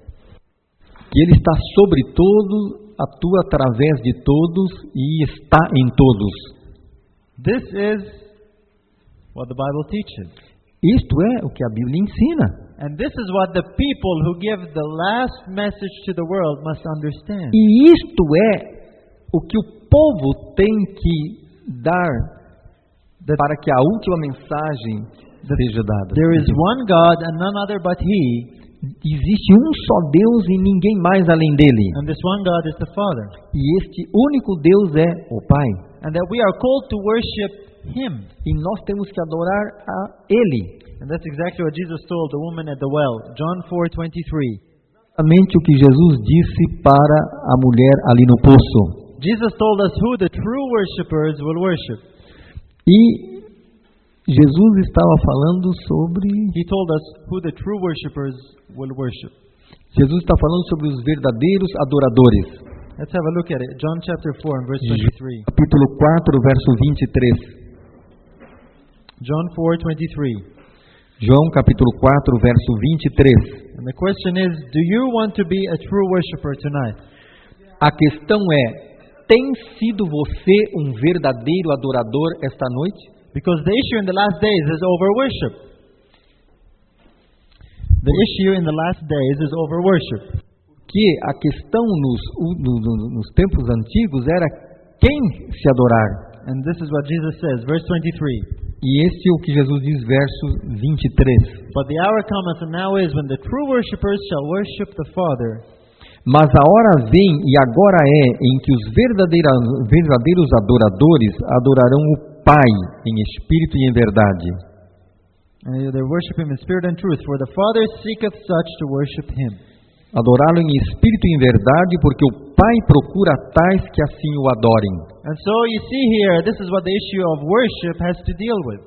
Que Ele está sobre todos, atua através de todos e está em todos. This is what the Bible teaches. Isto é o que a Bíblia ensina. And this is what the people who give the last message to the world must understand. E isto é o que o povo tem que dar para que a última mensagem seja dada. There is one God and none other but He, Existe um só Deus e ninguém mais além dele. and this one God is the Father. E este único Deus é o Pai. And that we are called to worship Him. E nós temos que adorar a Ele. And that's exactly what Jesus told the woman at the well. John 4:23. Exatamente o que Jesus disse para a mulher ali no poço. Jesus told us who the true worshippers will worship. E Jesus estava falando sobre... He told us who the true worshippers will worship. Jesus está falando sobre os verdadeiros adoradores. Let's have a look at it. John chapter 4 and verse 23. Capítulo 4, verso 23. John 4:23. João capítulo 4, verso 23. And the question is, do you want to be a true worshipper tonight? A questão é, tem sido você um verdadeiro adorador esta noite? Because the issue in the last days is over worship. The issue in the last days is over worship. Que a questão nos tempos antigos era quem se adorar. And this is what Jesus says, verse 23. E esse é o que Jesus diz, verso 23. But the hour cometh and now is when the true worshippers shall worship the Father. Mas a hora vem e agora é em que os verdadeiros adoradores adorarão o Pai em espírito e em verdade. And they worship Him in spirit and truth, for the Father seeketh such to worship Him. Adorá-lo em espírito e em verdade, porque o Pai procura tais que assim o adorem. And so you see here, this is what the issue of worship has to deal with.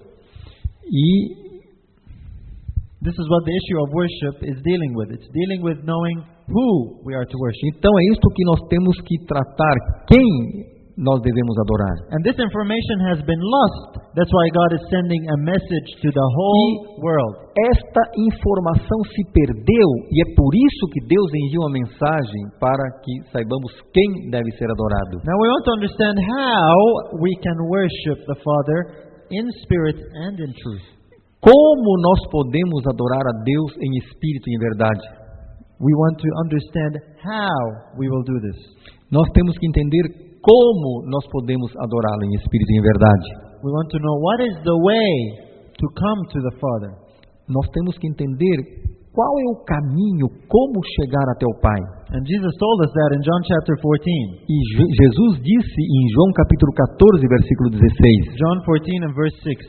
E this is what the issue of worship is dealing with. It's dealing with knowing who we are to worship. então é isto que nós temos que tratar, quem nós devemos adorar. And this information has been lost. That's why God is sending a message to the whole world. Esta informação se perdeu e é por isso que Deus envia uma mensagem para que saibamos quem deve ser adorado. Now we want to understand how we can worship the Father in spirit and in truth. Como nós podemos adorar a Deus em espírito e em verdade? We want to understand how we will do this. Nós temos que entender como nós podemos adorá-lo em espírito e em verdade. We want to know what is the way to come to the Father. Nós temos que entender qual é o caminho, como chegar até o Pai. And Jesus told us that in John chapter 14. E Jesus disse em João capítulo 14, versículo 16. John 14 and verse 6.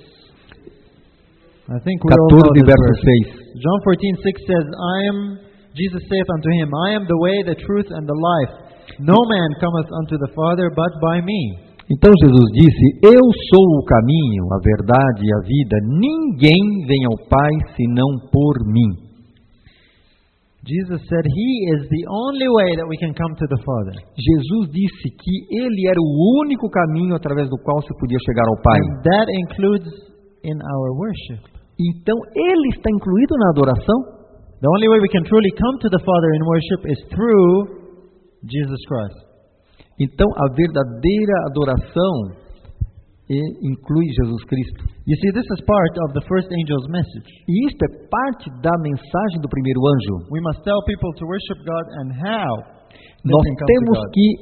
I think we all know 14, this verso verse. 6. John 14:6 says, Jesus saith unto him, I am the way, the truth, and the life. No man cometh unto the Father but by me. Então Jesus disse, eu sou o caminho, a verdade e a vida. Ninguém vem ao Pai senão por mim. Jesus said He is the only way that we can come to the Father. Jesus disse que Ele era o único caminho através do qual se podia chegar ao Pai. And that includes in our worship. Então Ele está incluído na adoração? The only way we can truly come to the Father in worship is through Jesus Christ. Então a verdadeira adoração inclui Jesus Cristo. You see, this is part of the first angel's message. E isto é parte da mensagem do primeiro anjo. We must tell people to worship God and how Nós they can come temos to God. que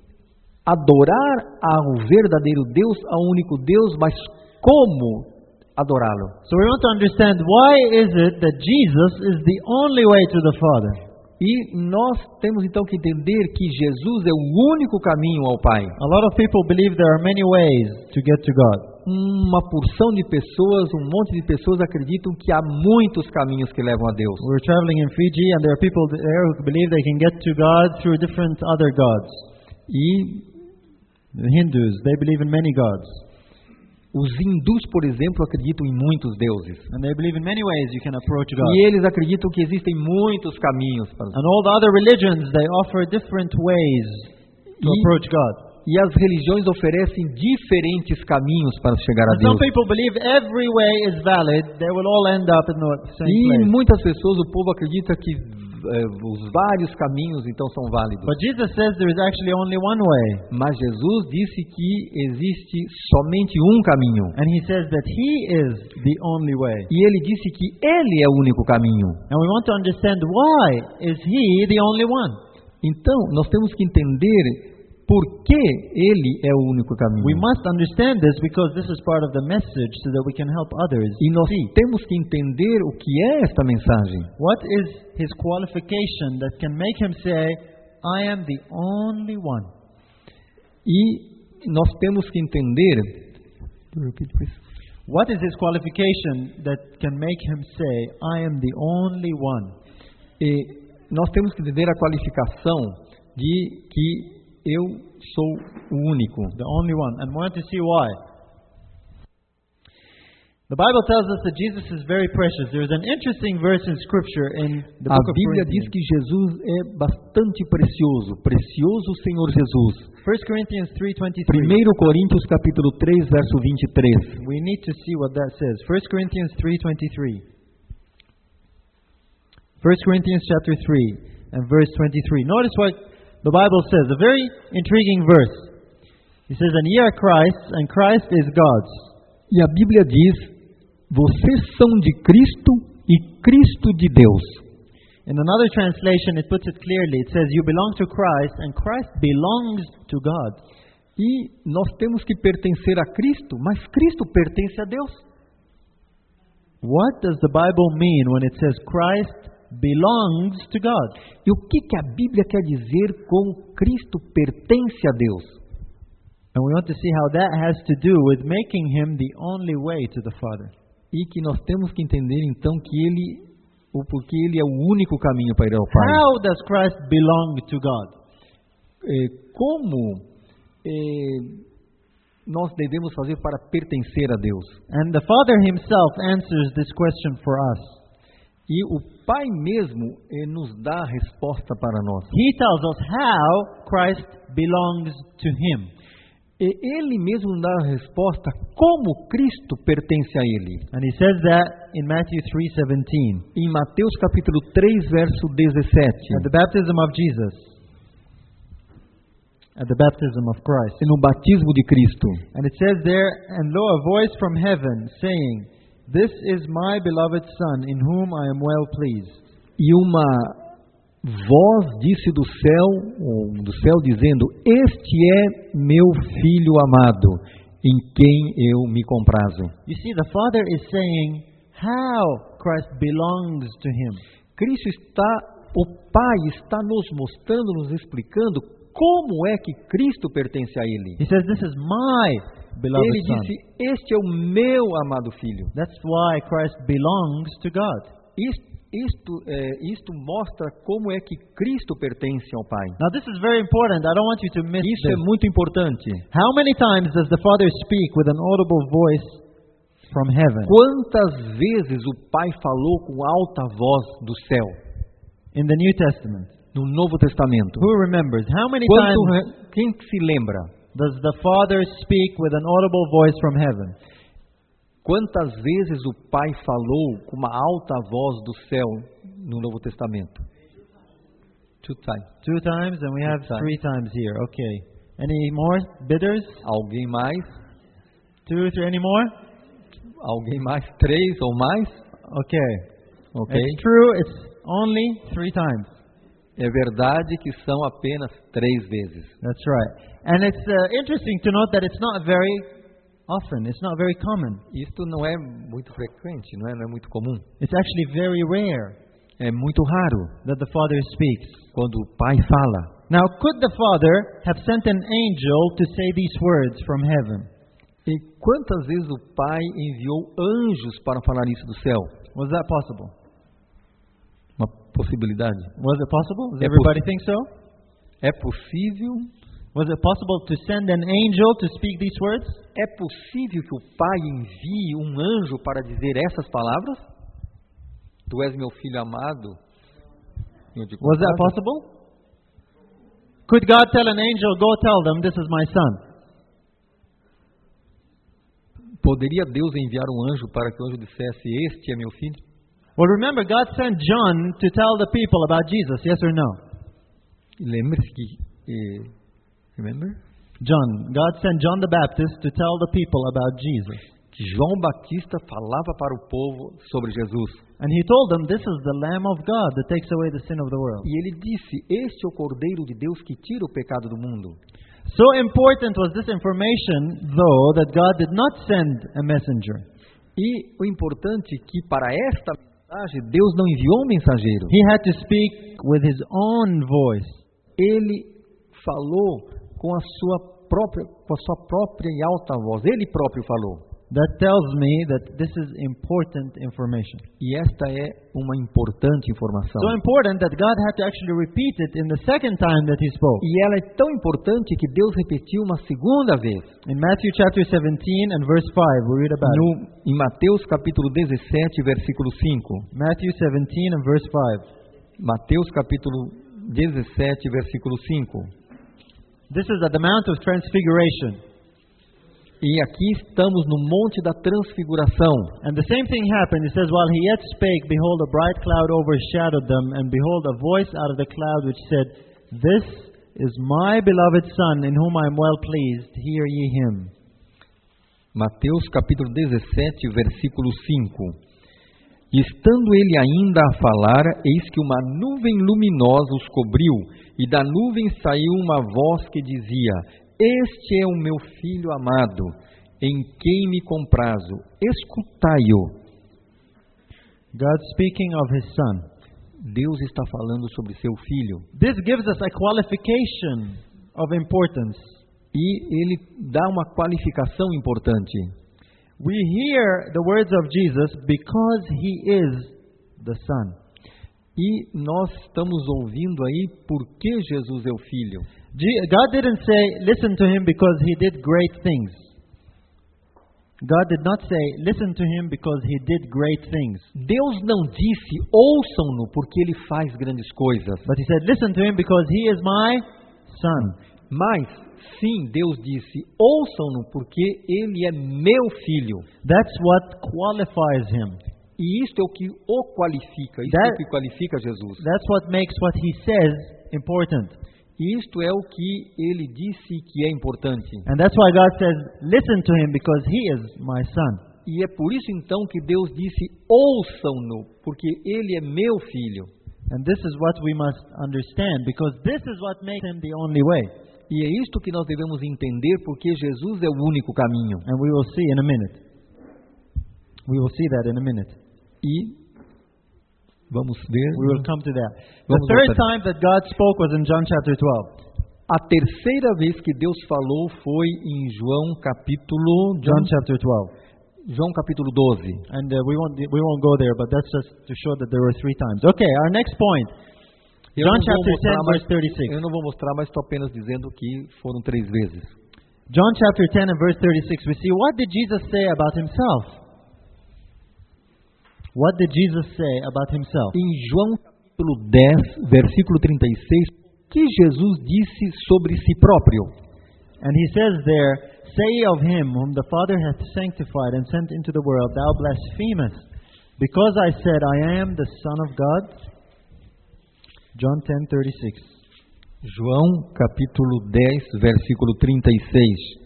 adorar ao verdadeiro Deus, ao único Deus, mas como adorá-lo? So we want to understand why is it that Jesus is the only way to the Father. E nós temos então que entender que Jesus é o único caminho ao Pai. A lot of people believe there are many ways to get to God. Uma porção de pessoas, um monte de pessoas acreditam que há muitos caminhos que levam a Deus. We're traveling in Fiji and there are people there who believe they can get to God through different other gods. E The Hindus, they believe in many gods. os hindus, por exemplo, acreditam em muitos deuses. And they believe in many ways you can approach God. E eles acreditam que existem muitos caminhos para And all the other religions, they offer different ways to approach God. E as religiões oferecem diferentes caminhos para chegar a And some Deus. people believe every way is valid, they will all end up in the same E place. muitas pessoas, o povo acredita que os vários caminhos então são válidos. But Jesus says there is actually only one way. Mas Jesus disse que existe somente um caminho. And He says that He is the only way. E ele disse que ele é o único caminho. And we want to understand why is He the only one. Então, nós temos que entender por que ele é o único caminho. We must understand this because this is part of the message so that we can help others E nós see. temos que entender o que é esta mensagem. What is His qualification that can make Him say, I am the only one? E nós temos que entender. What is His qualification that can make Him say, I am the only one? nós temos que entender a qualificação de que eu sou o único. the only one. And we want to see why. The Bible tells us that Jesus is very precious. There is an interesting verse in Scripture in the A book of Bíblia diz Corinthians. que Jesus é bastante precioso, precioso o Senhor Jesus. 1 Corinthians 3:23. 1 Coríntios capítulo 3, verso 23. We need to see what that says. 1 Corinthians 3:23. 1 Corinthians chapter 3 and verse 23. Notice what the Bible says. A very intriguing verse. It says, "And ye are Christ's, and Christ is God's." E a Bíblia diz: vocês são de Cristo e Cristo de Deus. In another translation, it puts it clearly. It says, "You belong to Christ, and Christ belongs to God." E nós temos que pertencer a Cristo, mas Cristo pertence a Deus. What does the Bible mean when it says Christ belongs to God? E o que a Bíblia quer dizer com Cristo pertence a Deus? And we want to see how that has to do with making Him the only way to the Father. E que nós temos que entender então que porque Ele é o único caminho para ir ao Pai. How does Christ belong to God? Como nós devemos fazer para pertencer a Deus? And the Father Himself answers this question for us. E o Pai mesmo nos dá a resposta para nós. He tells us how Christ belongs to Him. Ele mesmo dá a resposta como Cristo pertence a Ele. And He says that in Matthew 3:17. Em Mateus capítulo 3, verso 17. At the baptism of Jesus. At the baptism of Christ. No batismo de Cristo. And it says there, "And lo, a voice from heaven saying, This is my beloved Son, in whom I am well pleased." E uma voz disse do céu dizendo: "Este é meu filho amado, em quem eu me comprazo." You see, the Father is saying how Christ belongs to Him. O Pai está nos mostrando, nos explicando como é que Cristo pertence a Ele. He says, "This is my beloved Ele Son." disse: "Este é o meu amado filho." That's why Christ belongs to God. Isto mostra como é que Cristo pertence ao Pai. Now this is very important. I don't want you to miss Isso this. é muito importante. How many times does the Father speak with an audible voice from heaven? Quantas vezes o Pai falou com alta voz do céu? In the New Testament. No Novo Testamento. Who remembers? How many times Quem se lembra? does the Father speak with an audible voice from heaven? Quantas vezes o Pai falou com uma alta voz do céu no Novo Testamento? 2 times. 2 times, and we have 3 times here. Okay. Any more bidders? Alguém mais? 2, 3, any more? Alguém mais? 3 ou mais? Okay. Ok. It's true, it's only 3 times. É verdade que são apenas 3 vezes. That's right. And it's interesting to note that it's not very often, it's not very common. Isto não é muito frequente, não é muito comum. It's actually very rare É muito raro that the Father speaks. quando o Pai fala. Now, could the Father have sent an angel to say these words from heaven? E quantas vezes o Pai enviou anjos para falar isso do céu? Was that possible? Uma possibilidade. Was it possible? Does É everybody think so? É possível? Was it possible to send an angel to speak these words? É possível que o Pai envie um anjo para dizer essas palavras? Tu és meu filho amado. Was that possible? Could God tell an angel, "Go tell them this is my son"? Poderia Deus enviar um anjo para que o anjo dissesse: "Este é meu filho"? Well, remember, God sent John to tell the people about Jesus, yes or no? Lembre-se que remember? God sent John the Baptist to tell the people about Jesus. Que João Batista falava para o povo sobre Jesus. And he told them, "This is the Lamb of God that takes away the sin of the world." E ele disse: "Este é o Cordeiro de Deus que tira o pecado do mundo." So important was this information, though, that God did not send a messenger. E o importante é que para esta mensagem Deus não enviou um mensageiro. He had to speak with his own voice. Ele falou com a sua própria e alta voz. Ele próprio falou. that tells me that this is important information. E esta é uma importante informação. So important that God had to actually repeat it in the second time that He spoke. E ela é tão importante que Deus repetiu uma segunda vez. In Matthew chapter 17 and verse 5, we read about it. Em Mateus capítulo 17, versículo 5. Matthew 17 and verse 5. Mateus capítulo 17, versículo 5. This is at the Mount of Transfiguration. E aqui estamos no Monte da Transfiguração. And the same thing happened. It says, while he yet spake, behold, a bright cloud overshadowed them, and behold, a voice out of the cloud which said, This is my beloved Son, in whom I am well pleased. Hear ye him. Mateus capítulo 17, versículo 5. E estando ele ainda a falar, eis que uma nuvem luminosa os cobriu, e da nuvem saiu uma voz que dizia, Este é o meu Filho amado, em quem me comprazo. Escutai-o. God speaking of His Son. Deus está falando sobre seu Filho. This gives us a qualification of importance. E ele dá uma qualificação importante. We hear the words of Jesus because He is the Son. E nós estamos ouvindo aí porque Jesus é o Filho. God didn't say, listen to Him because He did great things. God did not say, listen to Him because He did great things. Deus não disse, ouçam-no porque Ele faz grandes coisas. But He said, listen to Him because He is my Son. Mas, sim, Deus disse, ouçam-no porque Ele é meu Filho. That's what qualifies Him. E isto é o que o qualifica, isto é o que qualifica Jesus. That's what makes what He says important. E isto é o que Ele disse que é importante. And that's why God says, listen to Him because He is my Son. E é por isso então que Deus disse, ouçam-no, porque Ele é meu Filho. And this is what we must understand, because this is what makes Him the only way. E é isto que nós devemos entender, porque Jesus é o único caminho. And we will see in a minute. We will see that in a minute. E vamos ver. We will come to that. The third time that God spoke was in John chapter 12. A terceira vez que Deus falou foi em João capítulo John chapter 12. João capítulo 12. And we won't go there, but that's just to show that there were 3 times. Okay, our next point. John chapter 10 verse 36. Eu não vou mostrar, mas estou apenas dizendo que foram 3 vezes. John chapter 10 and verse 36. We see, what did Jesus say about Himself? What did Jesus say about Himself? Em João capítulo 10, versículo 36, o que Jesus disse sobre si próprio? And He says there, Say of Him whom the Father hath sanctified and sent into the world, Thou blasphemest, because I said, I am the Son of God. John 10:36. João capítulo 10, versículo 36.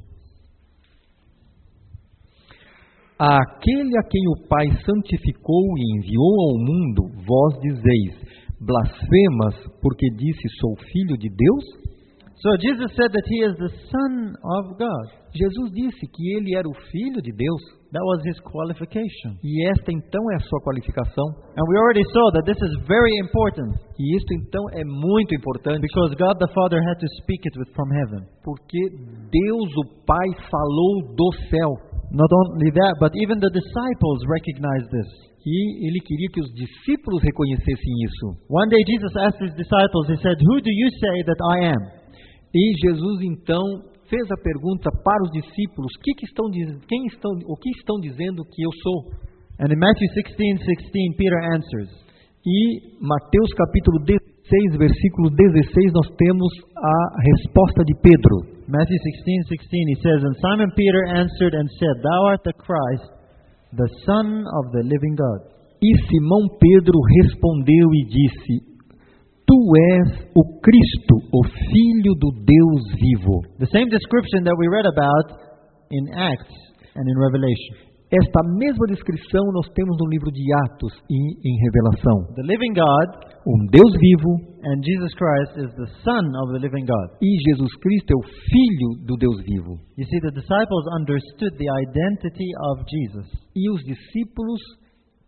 Àquele a quem o Pai santificou e enviou ao mundo, vós dizeis, blasfemas, porque disse, sou filho de Deus? So Jesus said that He is the Son of God. Jesus disse que Ele era o Filho de Deus. That was His qualification. E esta então é a sua qualificação. And we already saw that this is very important. E isto então é muito importante. Because God the Father had to speak it from heaven. Porque Deus o Pai falou do céu. Not only that, but even the disciples recognized this. E Ele queria que os discípulos reconhecessem isso. One day Jesus asked His disciples, He said, Who do you say that I am? E Jesus então fez a pergunta para os discípulos, o que estão dizendo que eu sou? And in Matthew 16:16, Peter answers. E Mateus capítulo 16, versículo 16, nós temos a resposta de Pedro. Matthew 16:16, he says, And Simon Peter answered and said, Thou art the Christ, the Son of the living God. E Simão Pedro respondeu e disse, Tu és o Cristo, o Filho do Deus vivo. The same description that we read about in Acts and in Revelation. Esta mesma descrição nós temos no livro de Atos e em Revelação. The living God, Deus vivo, and Jesus Christ is the Son of the living God. E Jesus Cristo é o Filho do Deus vivo. You see, the disciples understood the identity of Jesus. E os discípulos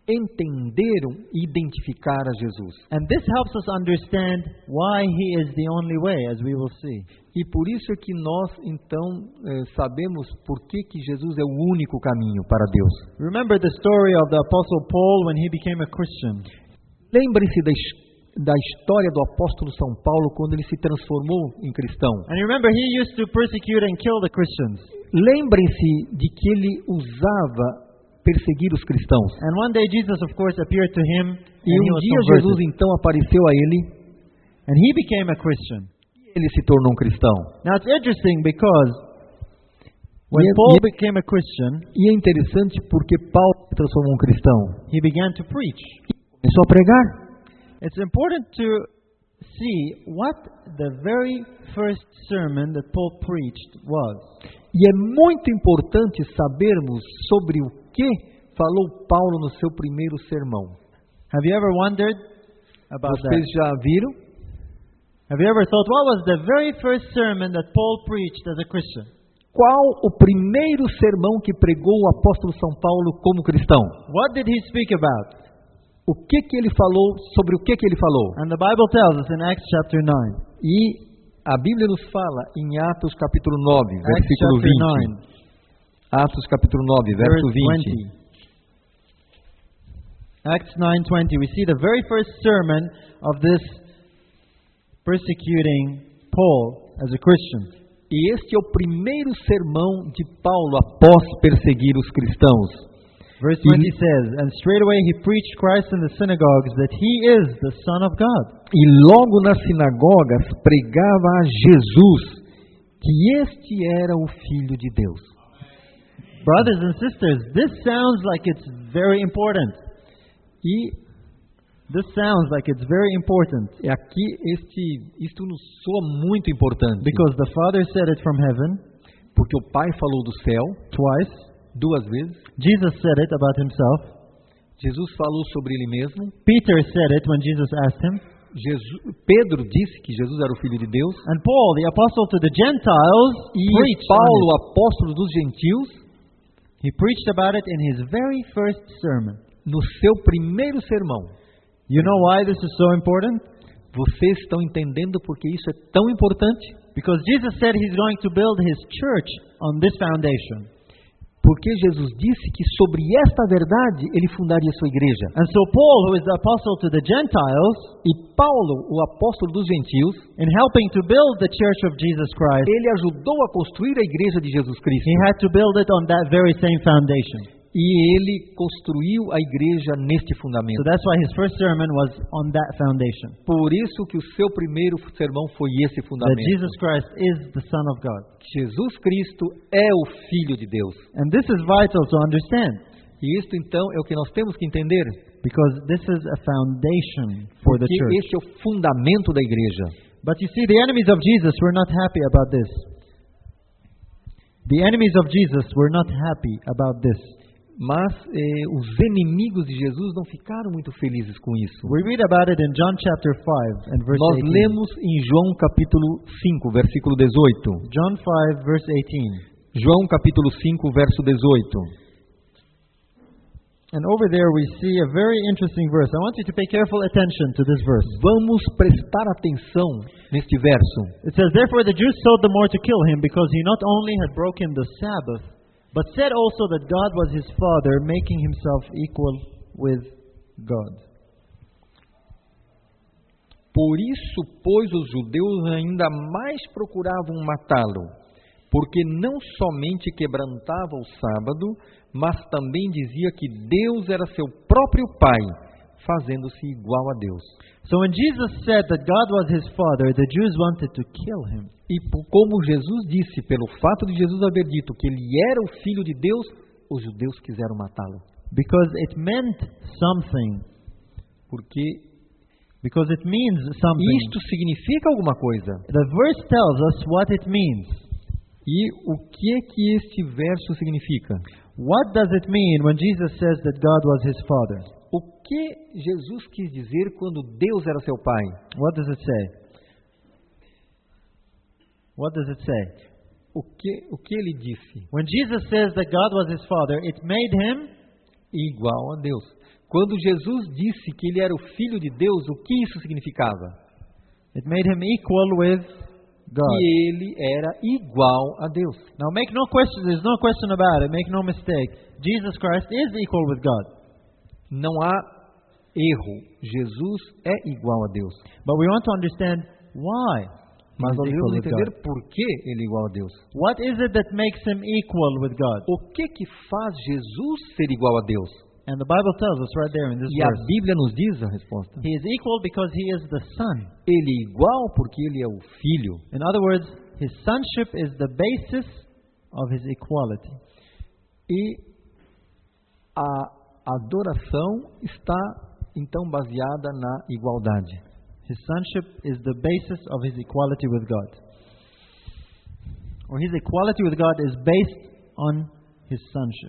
entenderam e identificar a Jesus. And this helps us understand why He is the only way, as we will see. E por isso é que nós, então, sabemos por que Jesus é o único caminho para Deus. Remember the story of the Apostle Paul when he became a Christian. Lembre-se da história do apóstolo São Paulo quando ele se transformou em cristão. And remember, he used to persecute and kill the Christians. Lembre-se de que ele usava perseguir os cristãos. And one day Jesus, of course, appeared to him, E and he um was dia converted. Jesus então apareceu a ele And he became a Christian. e ele se tornou um cristão. Now it's interesting because when E é- Paul e é- became a Christian, E é interessante porque Paulo se transformou um cristão. he began to preach. Começou a pregar. It's important to see what the very first sermon that Paul preached was. E é muito importante sabermos sobre o que falou Paulo no seu primeiro sermão. Have you ever wondered about Vocês that? já viram? Have you ever thought, what was the very first sermon that Paul preached as a Christian? Qual o primeiro sermão que pregou o apóstolo São Paulo como cristão? What did he speak about? O que ele falou, sobre o que ele falou? And the Bible tells us in Acts chapter 9. E a Bíblia nos fala em Atos capítulo 9, Acts versículo chapter 20. 9, Atos capítulo 9, verso verse 20. 20. Acts 9:20. We see the very first sermon of this persecuting Paul as a Christian. E este é o primeiro sermão de Paulo após perseguir os cristãos. Verse 20 says, And straightway he preached Christ in the synagogues, that he is the Son of God. E logo nas sinagogas pregava a Jesus, que este era o Filho de Deus. Brothers and sisters, this sounds like it's very important. E This sounds like it's very important. aqui isto nos soa muito importante. Because the Father said it from heaven Porque o Pai falou do céu twice. 2 vezes. Jesus said it about himself. Jesus falou sobre ele mesmo. Peter said it when Jesus asked him. Pedro disse que Jesus era o Filho de Deus. And Paul, the apostle to the Gentiles, E preached on Paulo, it. o apóstolo dos gentios, He preached about it in his very first sermon. no seu primeiro sermão. You know why this is so important? Vocês estão entendendo porque isso é tão importante? Because Jesus said he's going to build his church on this foundation. Porque Jesus disse que sobre esta verdade ele fundaria sua igreja. And so Paul, who is the apostle to the Gentiles, E Paulo, o apóstolo dos gentios, in helping to build the church of Jesus Christ, ele ajudou a construir a igreja de Jesus Cristo. he had to build it on that very same foundation. E ele construiu a igreja neste So fundamento. that's why his first sermon was on that foundation. Por isso que o seu primeiro sermão foi esse That fundamento. Jesus Christ is the Son of God. Jesus Cristo é o Filho de Deus. And this is vital to understand. E isto então é o que nós temos que entender. Because this is a foundation for the Porque church. este é o fundamento da igreja. But you see, the enemies of Jesus were not happy about this. The enemies of Jesus were not happy about this. Mas os inimigos de Jesus não ficaram muito felizes com isso. We read about it in John chapter 5 and verse Nós 18. lemos em João capítulo 5, versículo 18. John 5 verse 18. João capítulo 5, verso 18. And over there we see a very interesting verse. I want you to pay careful attention to this verse. Vamos prestar atenção neste verso. It says, Therefore the Jews sought the more to kill him, because he not only had broken the Sabbath, but said also that God was his Father, making himself equal with God. Por isso, pois, os judeus ainda mais procuravam matá-lo, porque não somente quebrantava o sábado, mas também dizia que Deus era seu próprio Pai, fazendo-se igual a Deus. So when Jesus said that God was his Father, the Jews wanted to kill him. E como Jesus disse, pelo fato de Jesus haver dito que ele era o Filho de Deus, os judeus quiseram matá-lo. Because it meant something. Because it means something. Isto significa alguma coisa. The verse tells us what it means. E o que este verso significa? What does it mean when Jesus says that God was his Father? O que Jesus quis dizer quando Deus era seu Pai? What does it say? What does it say? O que ele disse? When Jesus says that God was his Father, it made him Igual a Deus. Quando Jesus disse que ele era o Filho de Deus, o que isso significava? It made him equal with God. Que ele era igual a Deus. Now make no question, there's no question about it, make no mistake. Jesus Christ is equal with God. Não há erro. Jesus é igual a Deus. But we want to understand why. Mas nós He's devemos equal with entender God. por que ele é igual a Deus. What is it that makes him equal with God? O que faz Jesus ser igual a Deus? And the Bible tells us right there in this E a verse. Bíblia nos diz a resposta. He is equal because he is the Son. Ele é igual porque ele é o Filho. In other words, his sonship is the basis of his equality. E a adoração está então baseada na igualdade. His sonship is the basis of his equality with God. Or his equality with God is based on his sonship.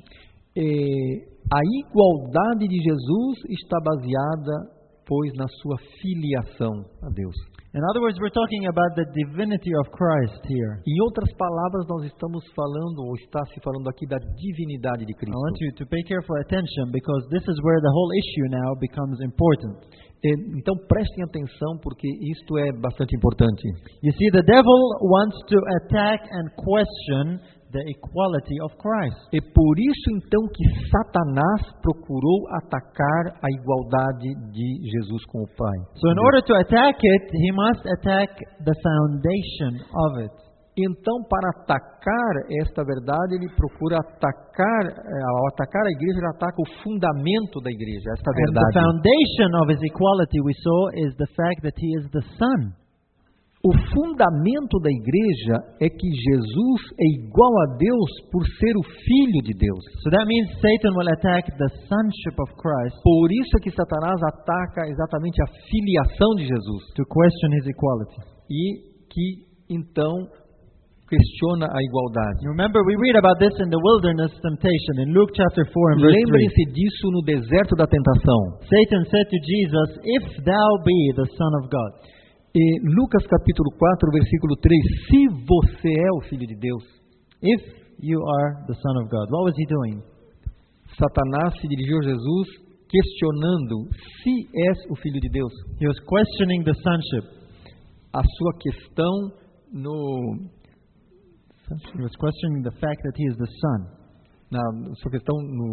A igualdade de Jesus está baseada, pois, na sua filiação a Deus. In other words, we're talking about the divinity of Christ here. Em outras palavras, nós estamos falando, ou está se falando aqui, da divinidade de I Cristo. want you to pay careful attention because this is where the whole issue now becomes important. Então prestem atenção porque isto é bastante importante. You see, the devil wants to attack and question the equality of Christ. É por isso então que Satanás procurou atacar a igualdade de Jesus com o Pai. So in order to attack it, he must attack the foundation of it. Então, para atacar esta verdade, ele procura atacar, ao atacar a igreja, ele ataca o fundamento da igreja, esta And the verdade. foundation of his equality, we saw, is the fact that he is the Son. O fundamento da igreja é que Jesus é igual a Deus por ser o Filho de Deus. So that means Satan will attack the sonship of Christ Por isso é que Satanás ataca exatamente a filiação de Jesus. to question his equality. E que, então, questiona a igualdade. You remember, we read about this in the wilderness temptation in Luke chapter 4 and verse 3. Lembrem-se disso no deserto da tentação. Satan said to Jesus, "If thou be the Son of God." E Lucas capítulo 4, versículo 3, se você é o Filho de Deus. If you are the Son of God. What was he doing? Satanás se dirigiu a Jesus questionando se és o Filho de Deus. He was questioning the sonship. A sua questão no... He was questioning the fact that he is the Son. Na sua questão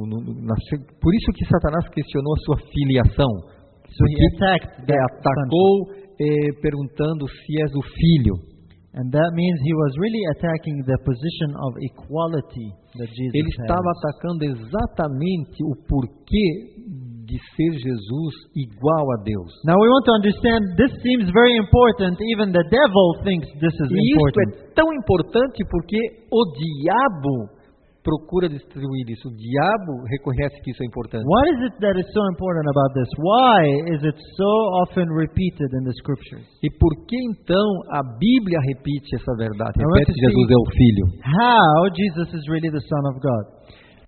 por isso que Satanás questionou a sua filiação. So he attacked that sonship. Atacou perguntando se és o Filho. And that means he was really attacking the position of equality that Jesus Ele estava has. atacando exatamente o porquê de ser Jesus igual a Deus. Now we want to understand, this seems very important, even the devil thinks this is E isso important. é tão importante porque o diabo procura destruir isso. O diabo reconhece que isso é importante. What is it that is so important about this? Why is it so often repeated in the scriptures? E por que então a Bíblia repete essa verdade? I want Repete to que Jesus see- é o Filho. How Jesus is really the Son of God.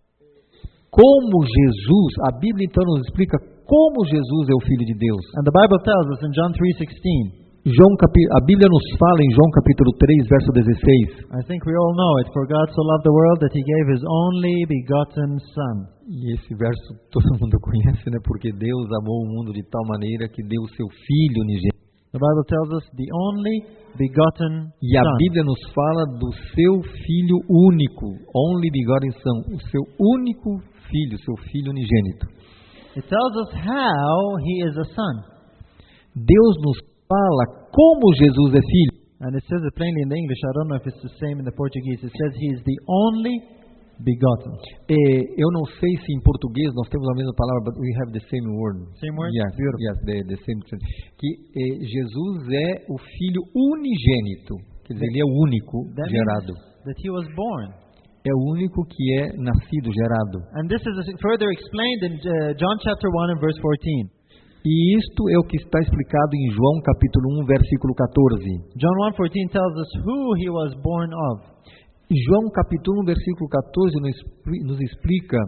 Como Jesus, a Bíblia então nos explica como Jesus é o Filho de Deus. And the Bible tells us in John 3:16. A Bíblia nos fala em João capítulo 3, verso 16. I think we all know it. For God so loved the world that he gave his only begotten Son. E esse verso todo mundo conhece, né? Porque Deus amou o mundo de tal maneira que deu o seu Filho unigênito. The Bible tells us the only begotten E a Son. Bíblia nos fala do seu Filho único, only begotten Son, o seu único Filho, seu Filho unigênito. It tells us how he is a son. Deus nos fala como Jesus é Filho. And it says it plainly in the English. I don't know if it's the same in the Portuguese. It says he is the only begotten. Eu não sei se em português nós temos a mesma palavra, but we have the same word. Same word? Yes, Beautiful. yes, the same. Que Jesus é o Filho unigênito, quer dizer, ele é o único That gerado. means that he was born. É o único que é nascido, gerado. And this is further explained in John chapter 1 and verse 14. E isto é o que está explicado em João capítulo 1, versículo 14. John 1:14 tells us who he was born of. João capítulo 1, versículo 14 nos explica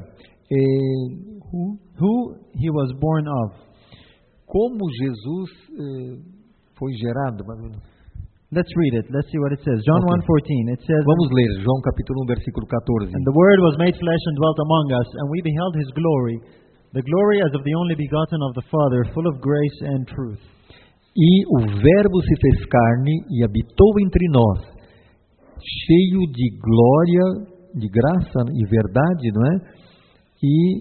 Who he was born of. como Jesus foi gerado. mais ou menos. Let's read it. Let's see what it says. John Okay. 1:14. It says, Vamos ler João capítulo 1, versículo 14. "And the Word was made flesh and dwelt among us, and we beheld his glory, The glory as of the only begotten of the Father, full of grace and truth. E o Verbo se fez carne e habitou entre nós, cheio de glória, de graça e verdade, não é? E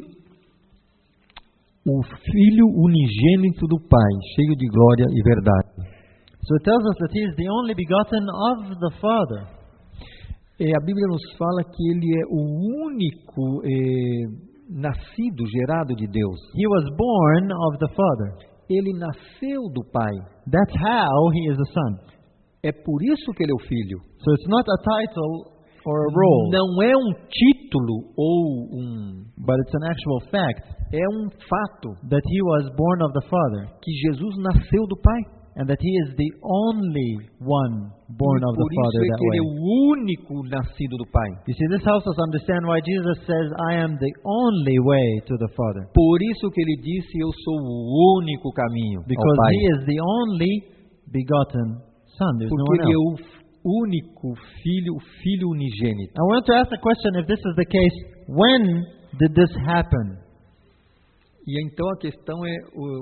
o Filho unigênito do Pai, cheio de glória e verdade. So it tells us that He is the only begotten of the Father. A Bíblia nos fala que Ele é o único nascido, gerado de Deus. He was born of the Father. Ele nasceu do Pai. That's how He is the Son. É por isso que Ele é o Filho. So it's not a title or a role, Não é um título ou but it's an actual fact é um fato that He was born of the Father, que Jesus nasceu do Pai. and that He is the only one born of the Por isso Father é that que Ele é way. o único nascido do Pai. You see, this helps us understand why Jesus says, I am the only way to the Father. Por isso que Ele disse, eu sou o único caminho ao Because Pai. He is the only begotten Son. There's no Porque one Ele é else. o único Filho, o Filho unigênito. I want to ask the question, if this is the case, when did this happen? E então a questão é,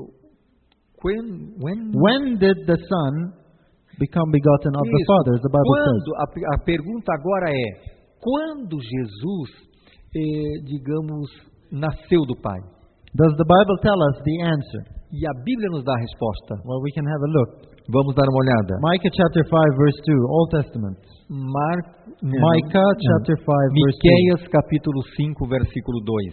When did the Son become begotten of the Isso. Father, as the Bible says? Quando, a pergunta agora é, quando Jesus, digamos, nasceu do Pai? Does the Bible tell us the answer? E a Bíblia nos dá a resposta. Well, we can have a look. Vamos dar uma olhada. Micah chapter 5 verse 2, Old Testament. Micah chapter 5 verse 2. Miqueias capítulo 5, versículo 2.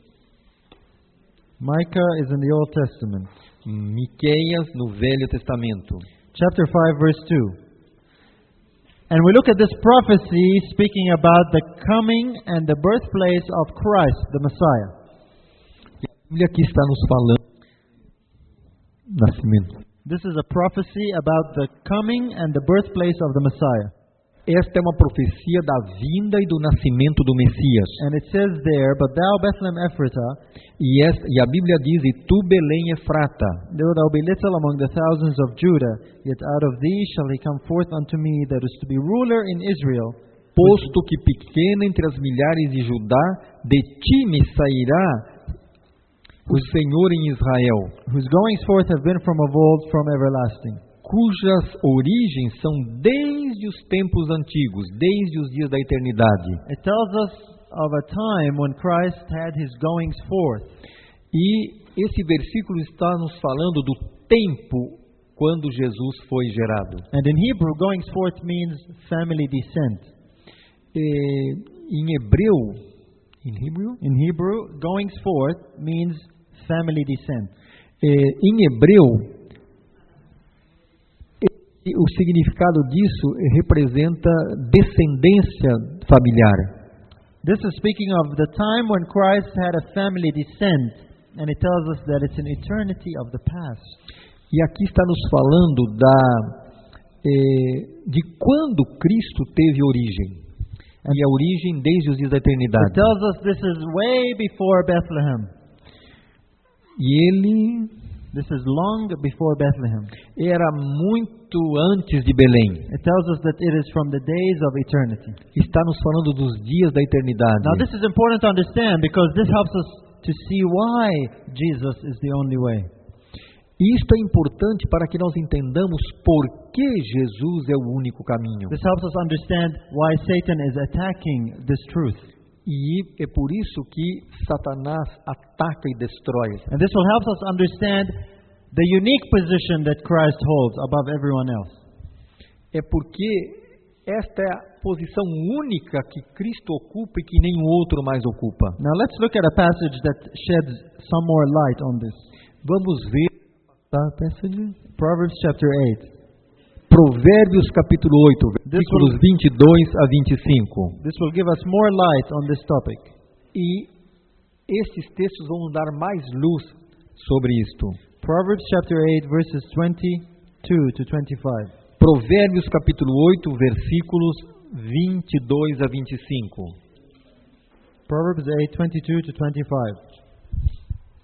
Micah is in the Old Testament. Miqueias no Velho Testamento. Chapter 5 verse 2. And we look at this prophecy speaking about the coming and the birthplace of Christ, the Messiah. E a Bíblia aqui está nos falando nascimento. This is a prophecy about the coming and the birthplace of the Messiah. Esta é uma profecia da vinda e do nascimento do Messias. And it says there, But thou, Bethlehem Ephratah, E a Bíblia diz, e tu, Belém Efrata, though thou be little among the thousands of Judah, yet out of thee shall he come forth unto me that is to be ruler in Israel. posto que pequena entre as milhares de Judá, de ti me sairá o Senhor em Israel, whose goings forth have been from of old, from everlasting. cujas origens são desde os tempos antigos, desde os dias da eternidade. It tells us of a time when Christ had his goings forth. E esse versículo está nos falando do tempo quando Jesus foi gerado. And in Hebrew, goings forth means family descent. Em hebreu, In Hebrew, goings forth means family descent. em hebreu, o significado disso representa descendência familiar. This is speaking of the time when Christ had a family descent, and it tells us that it's an eternity of the past. E aqui está nos falando de quando Cristo teve origem. E a origem desde os dias da It eternidade. tells us this is way before Bethlehem. E This is long before Bethlehem. era muito antes de Belém. It tells us that it is from the days of eternity. Está nos falando dos dias da eternidade. Now this is important to understand because this helps us to see why Jesus is the only way. Isto é importante para que nós entendamos por que Jesus é o único caminho. This helps us understand why Satan is attacking this truth. E é por isso que Satanás ataca e destrói. And this will help us understand the unique position that Christ holds above everyone else. É porque esta é a posição única que Cristo ocupa e que nenhum outro mais ocupa. Now let's look at a passage that sheds some more light on this. Vamos ver Proverbs chapter 8. Provérbios capítulo 8, versículos 22 a 25. This will give us more light on this topic. E esses textos vão nos dar mais luz sobre isto. Proverbs chapter 8 verses 22 to 25. Provérbios capítulo 8, versículos 22 a 25. Proverbs 8, 22 to 25.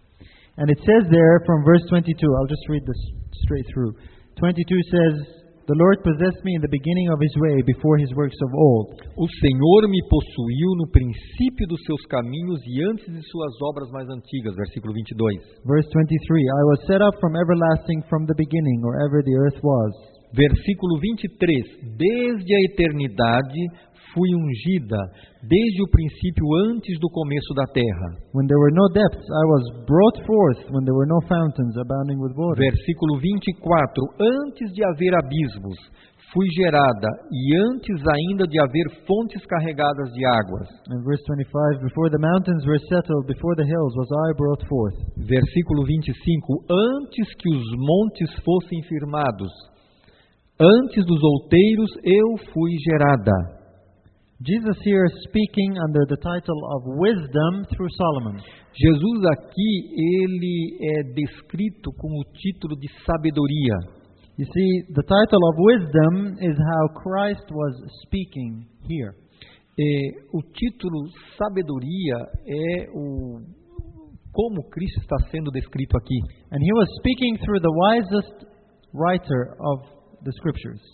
And it says there from verse 22, I'll just read this straight through. 22 says, The Lord possessed me in the beginning of His way, before His works of old. O Senhor me possuiu no princípio dos seus caminhos e antes de suas obras mais antigas. Versículo 22. Verse 23, I was set up from everlasting, from the beginning, or ever the earth was. Versículo 23. Desde a eternidade fui ungida, desde o princípio, antes do começo da terra. When there were no depths, I was brought forth, when there were no fountains abounding with water. Versículo 24. Antes de haver abismos, fui gerada, e antes ainda de haver fontes carregadas de águas. And verse 25, before the mountains were settled, before the hills was I brought forth. Versículo 25. Antes que os montes fossem firmados, antes dos outeiros eu fui gerada. Jesus here is speaking under the title of wisdom through Solomon. Jesus aqui, ele é descrito com o título de sabedoria. You see, the title of wisdom is how Christ was speaking here. O título sabedoria é como Cristo está sendo descrito aqui. And he was speaking through the wisest writer of the scriptures.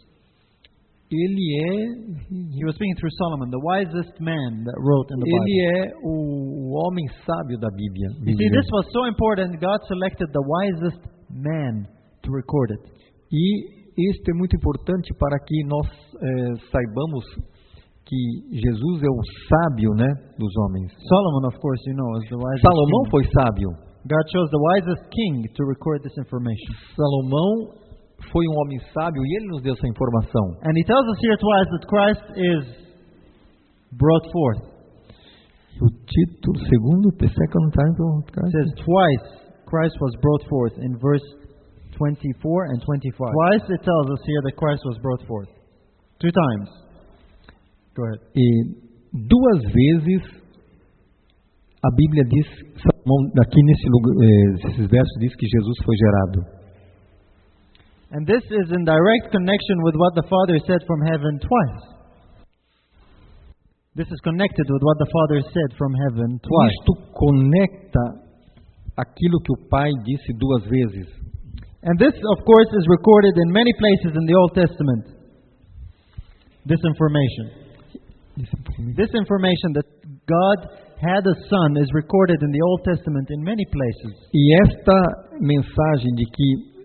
He was speaking through Solomon, the wisest man that wrote in the Bible. Ele é o homem sábio da Bíblia. You see, this was so important, God selected the wisest man to record it. E isto é muito importante para que nós saibamos que Jesus é o sábio, né, dos homens. Solomon, of course, you know, is the wisest Salomão king. foi sábio. God chose the wisest king to record this information. Salomão foi um homem sábio e ele nos deu essa informação. And he tells us here twice that Christ is brought forth. O título, segundo, the second time, It says twice Christ was brought forth in verse 24 and 25. Twice it tells us here that Christ was brought forth. 2 times. Go ahead. E 2 vezes a Bíblia diz, aqui nesses versos diz que Jesus foi gerado. And this is in direct connection with what the Father said from heaven twice. This is connected with what the Father said from heaven twice. Isto conecta aquilo que o Pai disse 2 vezes. And this, of course, is recorded in many places in the Old Testament. This information. This information that God had a son is recorded in the Old Testament in many places. E esta mensagem de que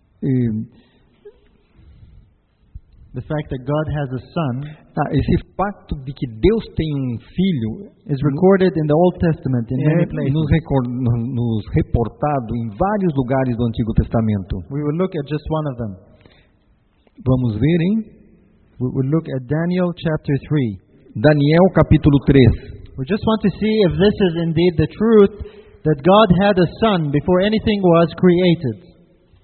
the fact that God has a son, esse fato de que Deus tem um filho, is recorded in the Old Testament in many places. Nos reportado em vários lugares do Antigo Testamento. We will look at just one of them. Vamos ver, hein? We will look at Daniel chapter 3. Daniel capítulo 3. We just want to see if this is indeed the truth that God had a son before anything was created.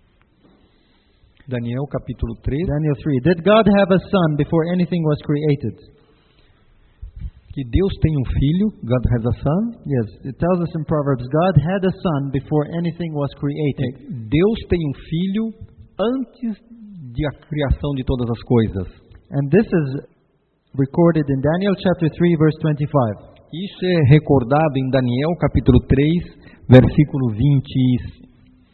Daniel capítulo 3. Daniel 3. Did God have a son before anything was created? Que Deus tem um filho, God has a son. Yes, it tells us in Proverbs, God had a son before anything was created. Deus tem um filho antes da criação de todas as coisas. And this is recorded in Daniel chapter 3 verse 25. Isso é recordado em Daniel capítulo 3, versículo 20.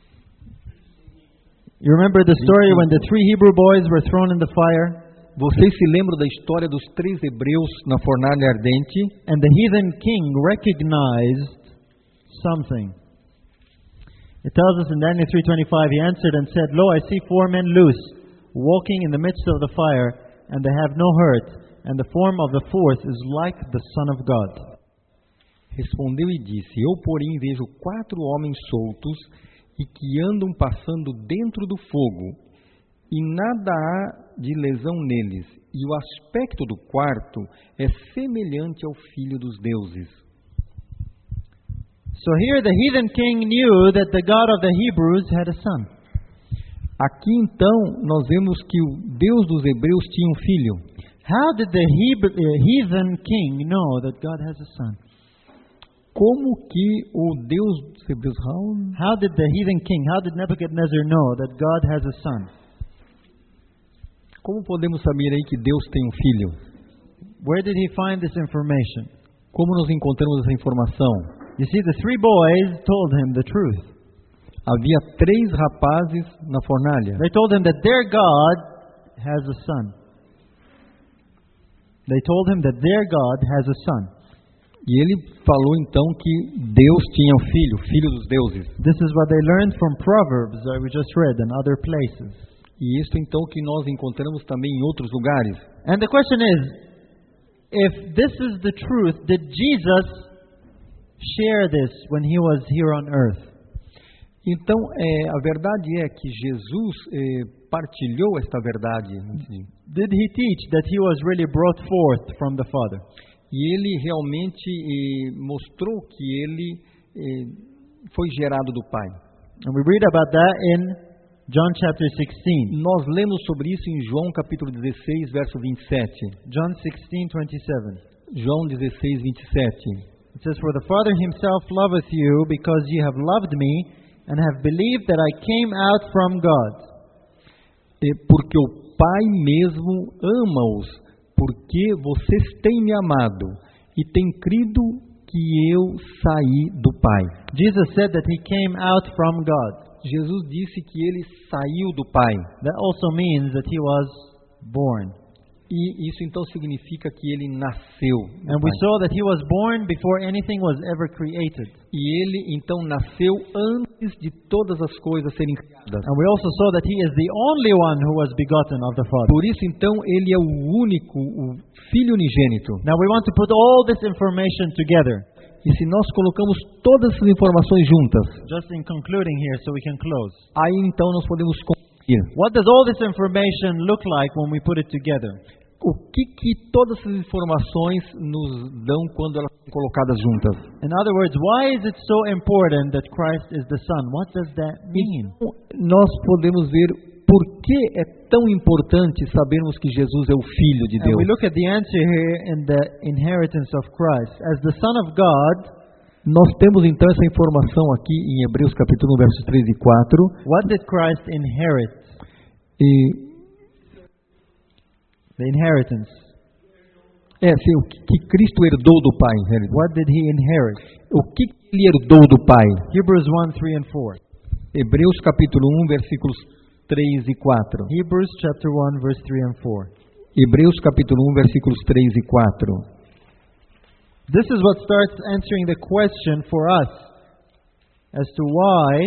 You remember the story when the 3 Hebrew boys were thrown in the fire? Vocês se lembram da história dos 3 hebreus na fornalha ardente? And the heathen king recognized something. It tells us in Daniel 3:25, he answered and said, Lo, I see 4 men loose, walking in the midst of the fire, and they have no hurt, and the form of the 4th is like the Son of God. Respondeu e disse, eu porém vejo 4 homens soltos, e que andam passando dentro do fogo, e nada há de lesão neles, e o aspecto do quarto é semelhante ao Filho dos deuses. So here the heathen king knew that the God of the Hebrews had a son. Aqui então nós vemos que o Deus dos hebreus tinha um filho. How did the heathen king know that God has a son? Como que o Deus dos hebreus... How did the heathen king, how did Nebuchadnezzar know that God has a son? Como podemos saber aí que Deus tem um filho? Where did he find this information? Como nós encontramos essa informação? You see, the 3 boys told him the truth. Havia 3 rapazes na fornalha. They told him that their God has a son. They told him that their God has a son. E ele falou então que Deus tinha um filho, filho dos deuses. This is what they learned from Proverbs that we just read and other places. E isso então que nós encontramos também em outros lugares. And the question is, if this is the truth, did Jesus share this when he was here on earth? Então, a verdade é que Jesus partilhou esta verdade. Did he teach that he was really brought forth from the Father? E ele realmente mostrou que ele foi gerado do Pai. And we read about that in John chapter 16. Nós lemos sobre isso em João capítulo 16, verso 27. John 16:27. João 16, 27. It says, "For the Father himself loveth you, because ye have loved me, and have believed that I came out from God." Porque o Pai mesmo ama-os, porque vocês têm me amado e têm crido que eu saí do Pai. Jesus said that he came out from God. Jesus disse que ele saiu do Pai. That also means that he was born. E isso então significa que ele nasceu. And we saw that he was born before anything was ever created. E ele então nasceu antes de todas as coisas serem criadas. And we also saw that he is the only one who was begotten of the Father. Por isso então ele é o único, o filho unigênito. Now we want to put all this information together. E se nós colocamos todas essas informações juntas, Just in concluding here so we can close. aí então nós podemos concluir. What does all this information look like when we put it together? O que todas essas informações nos dão quando elas são colocadas juntas? In other words, why is it so important that Christ is the Son? What does that mean? Nós podemos ver por que é tão importante sabermos que Jesus é o Filho de And Deus. we look at the answer here in the inheritance of Christ. As the Son of God, Nós temos então essa informação aqui em Hebreus capítulo 1, versos 3 e 4. what did Christ inherit? E The inheritance. sim, o que Cristo herdou do Pai. What did he inherit? O que ele herdou do Pai? Hebrews 1, 3 and 4. Hebreus capítulo 1, versículos 3 e 4. Hebrews chapter 1, verse 3 and 4. Hebreus capítulo 1, versículos 3 e 4. This is what starts answering the question for us as to why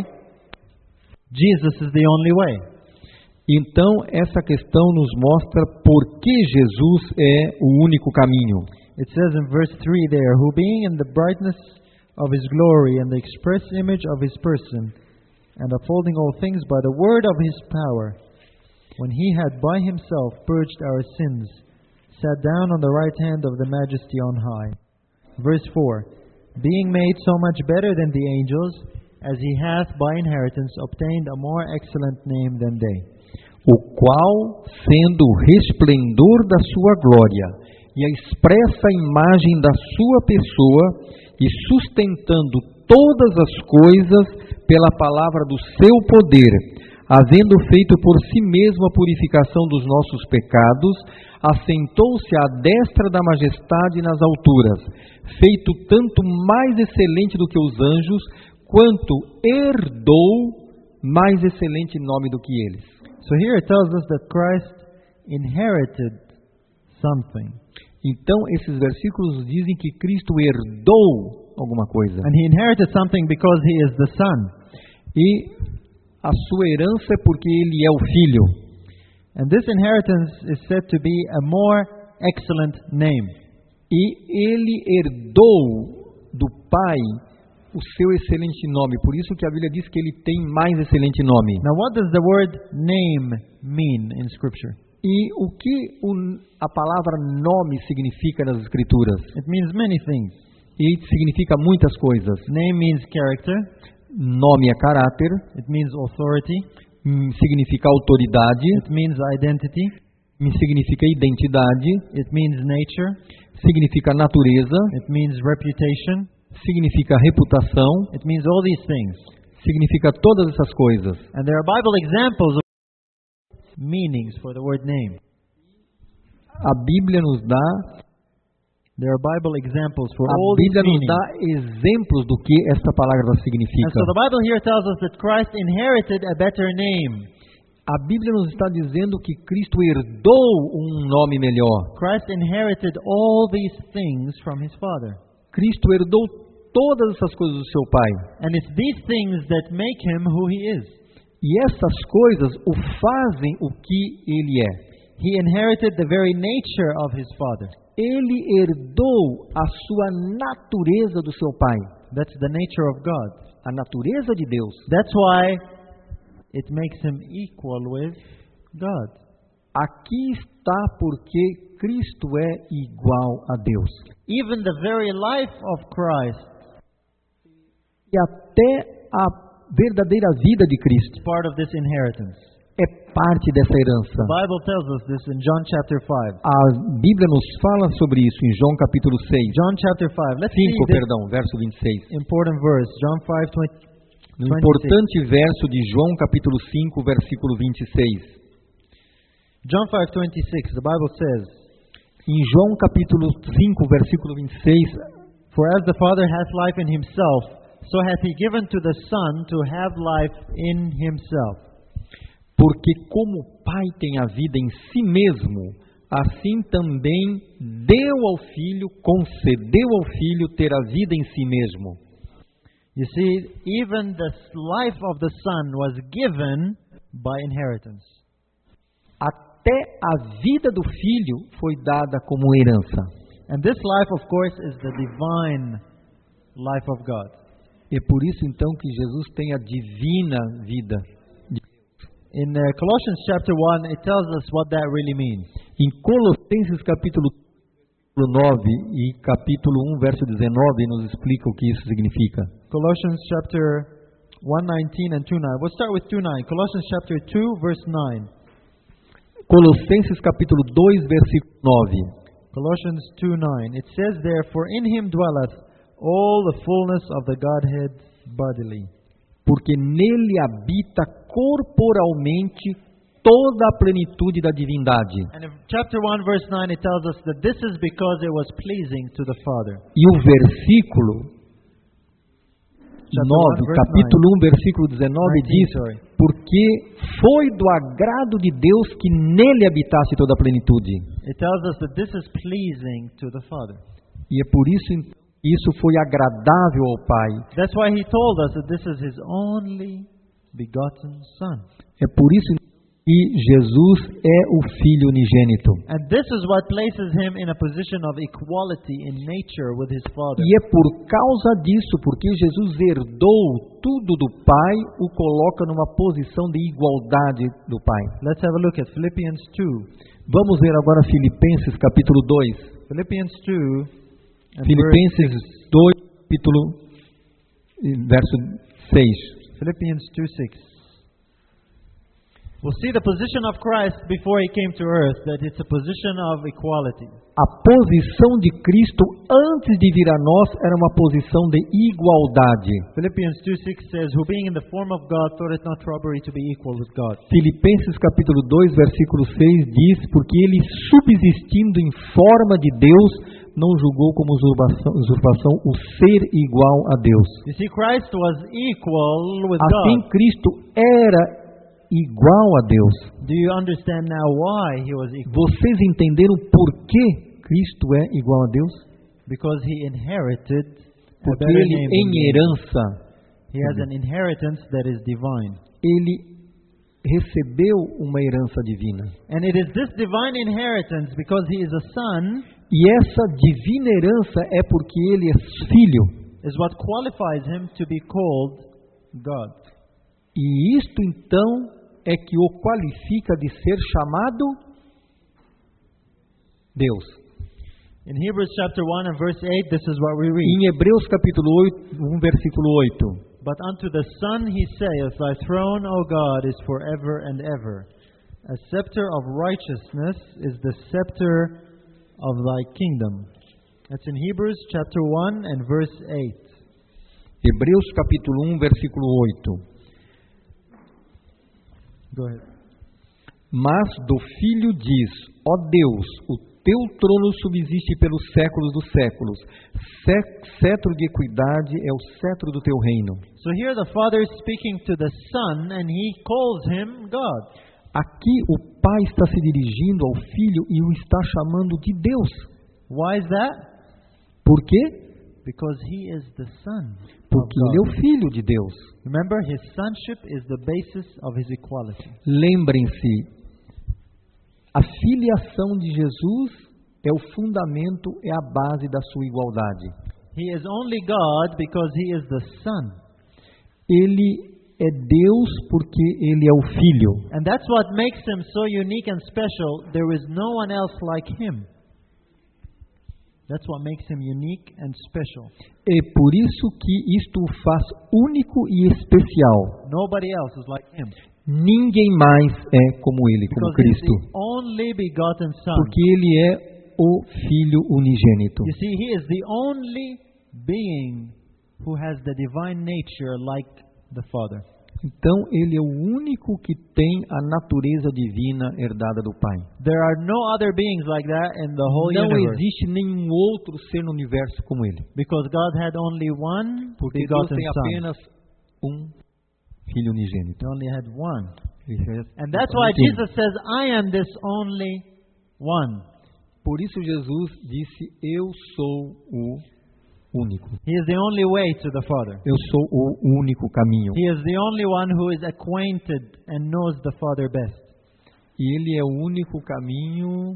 Jesus is the only way. Então, essa questão nos mostra por que Jesus é o único caminho. It says in verse 3 there, "Who being in the brightness of his glory and the express image of his person, and upholding all things by the word of his power, when he had by himself purged our sins, sat down on the right hand of the majesty on high." Verse 4, "Being made so much better than the angels, as he hath by inheritance obtained a more excellent name than they." O qual, sendo o resplendor da sua glória e a expressa imagem da sua pessoa, e sustentando todas as coisas pela palavra do seu poder, havendo feito por si mesmo a purificação dos nossos pecados, assentou-se à destra da majestade nas alturas, feito tanto mais excelente do que os anjos, quanto herdou mais excelente nome do que eles. So here it tells us that Christ inherited something. Então, esses versículos dizem que Cristo herdou alguma coisa. And he inherited something because he is the Son. E a sua herança é porque ele é o Filho. And this inheritance is said to be a more excellent name. E ele herdou do Pai o seu excelente nome. Por isso que a Bíblia diz que ele tem mais excelente nome. Now what does the word name mean in Scripture? E o que a palavra nome significa nas Escrituras? It means many things. E significa muitas coisas. Name means character. Nome é caráter. It means authority. Significa autoridade. It means identity. Significa identidade. It means nature. Significa natureza. It means reputation. Significa reputação. It means all these things. Significa todas essas coisas. And there are Bible examples of meanings for the word name. A Bíblia nos dá There are Bible examples for a all these Bíblia nos meanings. dá exemplos do que esta palavra And significa. so the Bible here tells us that Christ inherited a better name. A A Bíblia nos está dizendo que Cristo herdou um nome melhor. Christ inherited all these things from his Father. Cristo herdou todas essas coisas do seu Pai. And it's these things that make him who he is. E essas coisas o fazem o que ele é. He inherited the very nature of his Father. Ele herdou a sua natureza do seu Pai. That's the nature of God. A natureza de Deus. That's why it makes him equal with God. Aqui está porque Cristo é igual a Deus. Even the very life of Christ E até a verdadeira vida de Cristo is part of this inheritance. é parte dessa herança. The Bible tells us this in John chapter 5. A Bíblia nos fala sobre isso em João capítulo 6. John chapter 5. Let's 5, see this perdão, verso 26. important verse. John 5:20. No importante verso de João capítulo 5, versículo 26. John 5:26. The Bible says, Em João capítulo 5, versículo 26, "For as the Father hath life in himself, so hath he given to the Son to have life in himself." porque como o Pai tem a vida em si mesmo, assim também deu ao Filho, concedeu ao Filho ter a vida em si mesmo. You see, even the life of the Son was given by inheritance. Até a vida do Filho foi dada como herança. And this life, of course, is the divine life of God. É por isso então que Jesus tem a divina vida. In Colossians chapter 1, it tells us what that really means. Em Colossenses capítulo 9 e capítulo 1, verso 19, nos explica o que isso significa. Colossians chapter 1:19 and 2:9. We'll start with 2:9. Colossians chapter 2, verse 9. Colossenses capítulo 2, versículo 9. Colossians 2:9. It says there, "For in him dwelleth all the fullness of the Godhead bodily." Porque nele habita corporalmente toda a plenitude da divindade. And in chapter 1, verse 9, it tells us that this is because it was pleasing to the Father. E o versículo 9, capítulo 1, versículo 19 diz: porque foi do agrado de Deus que nele habitasse toda a plenitude. It tells us that this is pleasing to the Father. E é por isso isso foi agradável ao Pai. That's why he told us that this is his only begotten Son. É por isso que Jesus é o Filho unigênito. And this is what places him in a position of equality in nature with his Father. E é por causa disso, porque Jesus herdou tudo do Pai, o coloca numa posição de igualdade do Pai. Let's have a look at Philippians 2. Vamos ver agora Filipenses capítulo 2. Philippians 2. Filipenses 2, capítulo, verso 6. Philippians 2:6. We'll see the position of Christ before he came to earth, that it's a position of equality. A posição de Cristo antes de vir a nós era uma posição de igualdade. Philippians 2:6 says, "Who being in the form of God thought it not robbery to be equal with God." Filipenses capítulo 2, versículo 6 diz: porque ele, subsistindo em forma de Deus, não julgou como usurpação o ser igual a Deus. You see, Christ was equal with Assim God. Cristo era igual a Deus. Do you understand now why he was equal? Vocês entenderam por que Cristo é igual a Deus? Because he inherited a Porque better ele, name than em me. herança, He has an inheritance that is divine. ele recebeu uma herança divina. And it is this divine inheritance, because he is a son, E essa divina herança é porque ele é filho. is what qualifies him to be called God. E isto então é que o qualifica de ser chamado Deus. In Hebrews chapter 1 and verse 8, this is what we read. Em Hebreus capítulo 8, 1 versículo 8. But unto the Son he saith, Thy throne, O God, is forever and ever. A scepter of righteousness is the scepter of thy kingdom. That's in Hebrews chapter 1 and verse 8. Hebreus capítulo 1, versículo 8. Go ahead. Mas do Filho diz: ó Deus, o teu trono subsiste pelos séculos dos séculos. Cetro de equidade é o cetro do teu reino. So here the Father is speaking to the Son, and he calls him God. Aqui o pai está se dirigindo ao filho e o está chamando de Deus. Why is that? Por quê? Because he is the son of Porque ele é God. o filho de Deus. Remember, his sonship is the basis of his equality. Lembrem-se, a filiação de Jesus é o fundamento, é a base da sua igualdade. He is only God because he is the son. Ele é Deus porque ele é o filho. And that's what makes him so unique and special. There is no one else like him. That's what makes him unique and special. É por isso que isto o faz único e especial. Nobody else is like him. Ninguém mais é como ele, como Because he's Cristo. the only begotten son. Porque ele é o Filho unigênito. You see, he is the only being who has the divine nature like the Father. Então, ele é o único que tem a natureza divina herdada do Pai. There are no other beings like that in the whole Não universe. existe nenhum outro ser no universo como ele. Because God had only one Porque Deus begotten tem son. apenas um Filho unigênito. He only had one. Ele é And that's why somente um. Jesus says, I am this only one. Por isso Jesus disse, eu sou o único. He is the only way to the Father. Eu sou o único caminho. He is the only one who is acquainted and knows the Father best. E ele é o único caminho.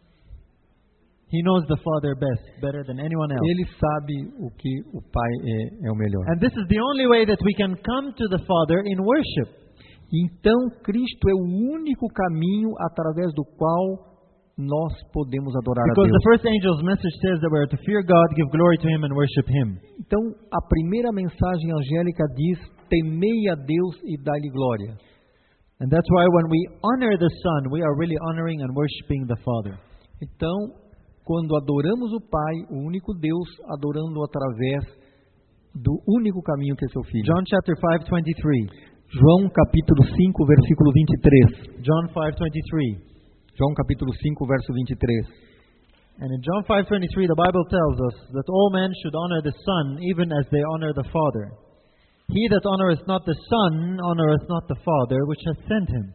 He knows the Father best, better than anyone else. Ele sabe o que o Pai é o melhor. And this is the only way that we can come to the Father in worship. Então Cristo é o único caminho através do qual nós podemos adorar a Because Deus. the first angel's message says that we are to fear God, give glory to Him, and worship Him. Então a primeira mensagem angélica diz: temei a Deus e dai-lhe glória. And that's why when we honor the Son, we are really honoring and worshiping the Father. Então, quando adoramos o Pai, o único Deus, adorando através do único caminho que é seu Filho. John chapter 5:23. João capítulo 5, versículo 23. John 5:23. João capítulo 5, verso 23. And in John 5:23, the Bible tells us that all men should honor the Son, even as they honor the Father. He that honoreth not the Son, honoreth not the Father, which hath sent him.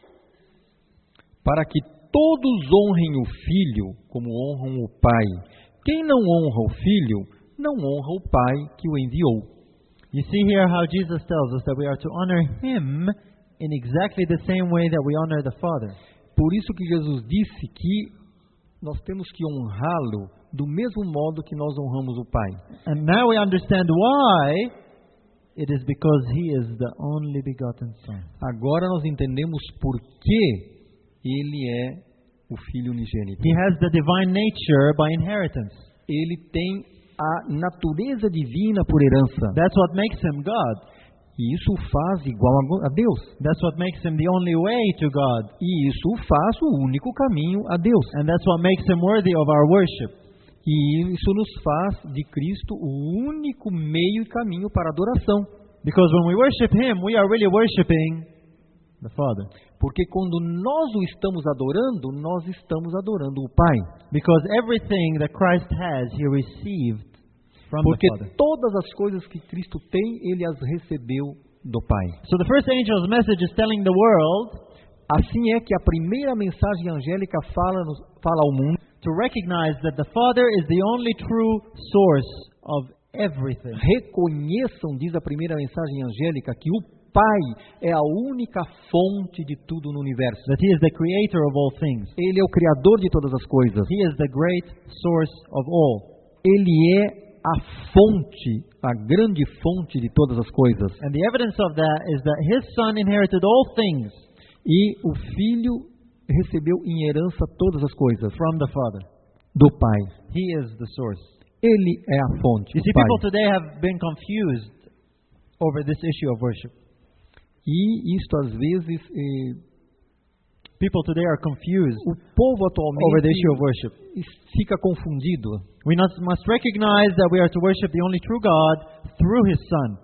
Para que todos honrem o Filho como honram o Pai. Quem não honra o Filho, não honra o Pai que o enviou. You see here how Jesus tells us that we are to honor Him in exactly the same way that we honor the Father. Por isso que Jesus disse que nós temos que honrá-lo do mesmo modo que nós honramos o Pai. And now we understand why. It is because He is the only begotten Son. Agora nós entendemos por que Ele é o Filho unigênito. He has the divine nature by inheritance. Ele tem a natureza divina por herança. That's what makes Him God. E isso o faz igual a Deus. That's what makes Him the only way to God. E isso o faz o único caminho a Deus. And that's what makes Him worthy of our worship. E isso nos faz de Cristo o único meio e caminho para a adoração. Because when we worship Him, we are really worshiping the Father. Porque quando nós o estamos adorando, nós estamos adorando o Pai. Because everything that Christ has, He received from Porque the Father. todas as coisas que Cristo tem, Ele as recebeu do Pai. So the first angel's message is telling the world Assim é que a primeira mensagem angélica fala ao mundo to recognize that the Father is the only true source of everything. reconheçam, diz a primeira mensagem angélica, que o Pai é a única fonte de tudo no universo. That He is the creator of all things. Ele é o criador de todas as coisas. He is the great source of all. Ele é a fonte, a grande fonte de todas as coisas. And the evidence of that is that His Son inherited all things E o Filho recebeu em herança todas as coisas from the Father. do Pai. He is the source. Ele é a fonte, You o see, Pai. people today have been confused over this issue of worship. E isto às vezes, People today are confused o povo over the issue of atualmente worship. fica confundido. We must recognize that we are to worship the only true God through His Son.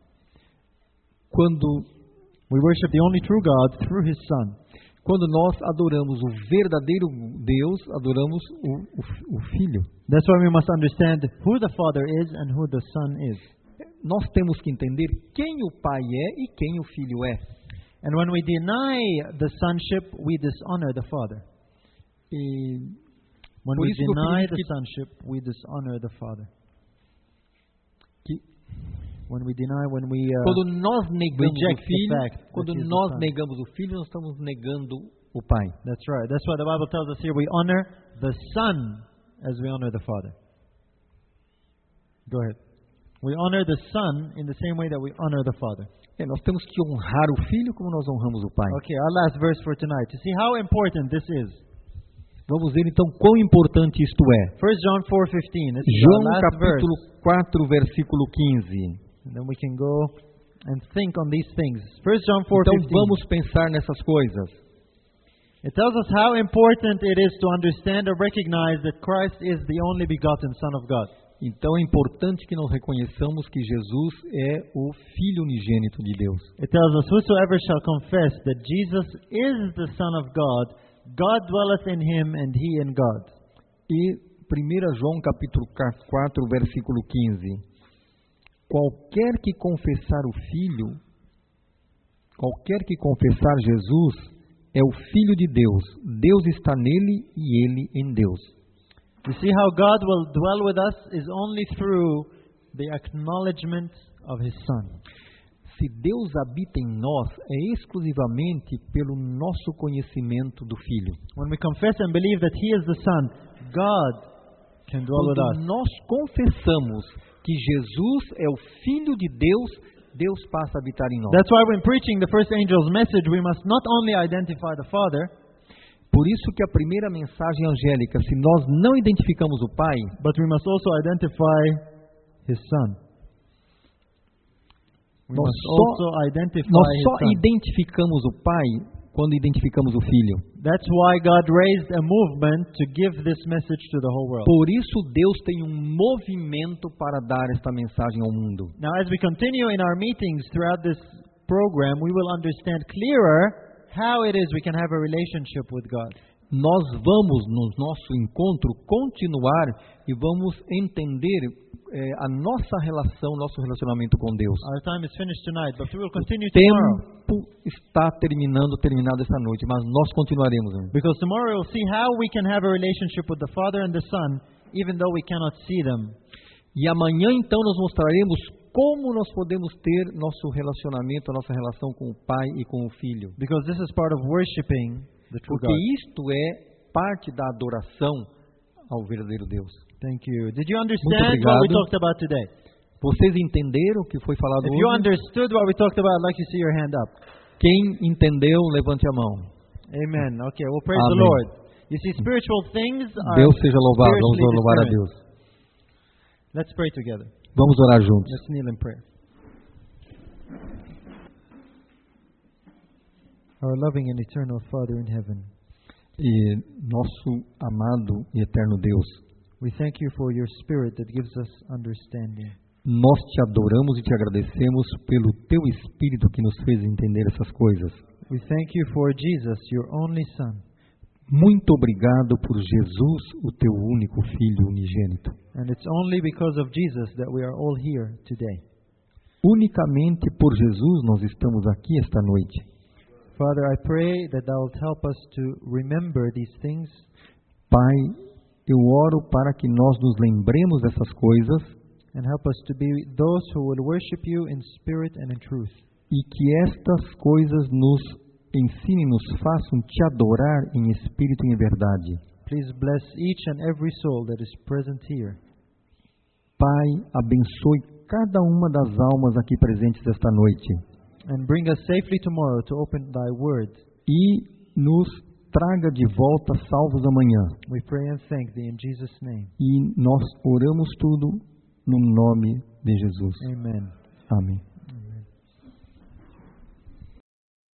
Quando We worship the only true God through His Son. Quando nós adoramos o verdadeiro Deus, adoramos o Filho. That's why we must understand who the Father is and who the Son is. Nós temos que entender quem o Pai é e quem o Filho é. And when we deny the sonship, we dishonor the Father. E When Por we isso que eu deny acredito the que- sonship, we dishonor the Father. que When we quando nós negamos reject o the filho, fact that quando he is the nós Son. negamos o filho, nós estamos negando o Pai. That's right. That's why the Bible tells us here we honor the Son as we honor the Father. Go ahead. We honor the Son in the same way that we honor the Father. Nós temos que honrar o filho como nós honramos o Pai. Okay, our last verse for tonight. To see how important this is. Vamos ver então quão importante isto é. 1 John 4:15. This is João our last verse. capítulo 4, versículo 15. And then we can go and think on these things. 1 John Então 4:15. vamos pensar nessas coisas. It tells us how important it is to understand or recognize that Christ is the only begotten Son of God. Então é importante que nós reconheçamos que Jesus é o Filho unigênito de Deus. It tells us, whosoever shall confess that Jesus is the Son of God, God dwelleth in him and he in God. E 1 João capítulo 4, versículo 15. Qualquer que confessar o Filho, qualquer que confessar Jesus, é o Filho de Deus. Deus está nele e ele em Deus. You see how God will dwell with us is only through the acknowledgement of his Son. Se Deus habita em nós, é exclusivamente pelo nosso conhecimento do Filho. When we confess and believe that he is the Son, God can dwell with Quando us. nós confessamos que Jesus é o Filho de Deus, Deus passa a habitar em nós. That's why when preaching the first angel's message, we must not only identify the Father, Por isso que a primeira mensagem angélica, se nós não identificamos o Pai, but we must also identify his Son. We Nós must só- also identify nós his só Son. identificamos o Pai quando identificamos o Filho. That's why God raised a movement to give this message to the whole world. Por isso Deus tem um movimento para dar esta mensagem ao mundo. Now, as we continue in our meetings throughout this program, we will understand clearer how it is we can have a relationship with God. Nós vamos, no nosso encontro, continuar e vamos entender a nossa relação, nosso relacionamento com Deus. Our time is finished tonight, but we will continue O tomorrow. tempo está terminado esta noite, mas nós continuaremos. Irmão. Because tomorrow we'll see how we can have a relationship with the Father and the Son, even though we cannot see them. E amanhã, então, nós mostraremos como nós podemos ter nosso relacionamento, a nossa relação com o Pai e com o Filho. Because this is part of worshiping the true Porque God. isto é parte da adoração ao verdadeiro Deus. Thank you. Did you Muito understand what we obrigado. talked about today? Vocês entenderam o que foi falado If you hoje? understood what we talked about, I'd like you to see your hand up. Quem entendeu, levante a mão. Amen. Okay, well, praise the Amém. Lord. You see, spiritual things are Deus seja louvado. Vamos spiritually louvar a discerned. Deus. Let's pray together. Vamos orar juntos. Let's kneel in prayer. Our loving and eternal Father in heaven, E nosso amado e eterno Deus, we thank you for your Spirit that gives us understanding. nós te adoramos e te agradecemos pelo teu Espírito que nos fez entender essas coisas. We thank you for Jesus, your only Son, Muito obrigado por Jesus, o teu único Filho unigênito. and it's only because of Jesus that we are all here today. Unicamente por Jesus nós estamos aqui esta noite. Father, I pray that thou wilt help us to remember these things, Pai, eu oro para que nós nos lembremos dessas coisas and help us to be those who will worship you in spirit and in truth. e que estas coisas nos ensinem, nos façam te adorar em espírito e em verdade. Please bless each and every soul that is present here. Pai, abençoe cada uma das almas aqui presentes esta noite And bring us safely tomorrow to open thy word. e nos traga de volta salvos amanhã. We pray and thank thee in Jesus' name. E nós oramos tudo no nome de Jesus. Amen. Amém.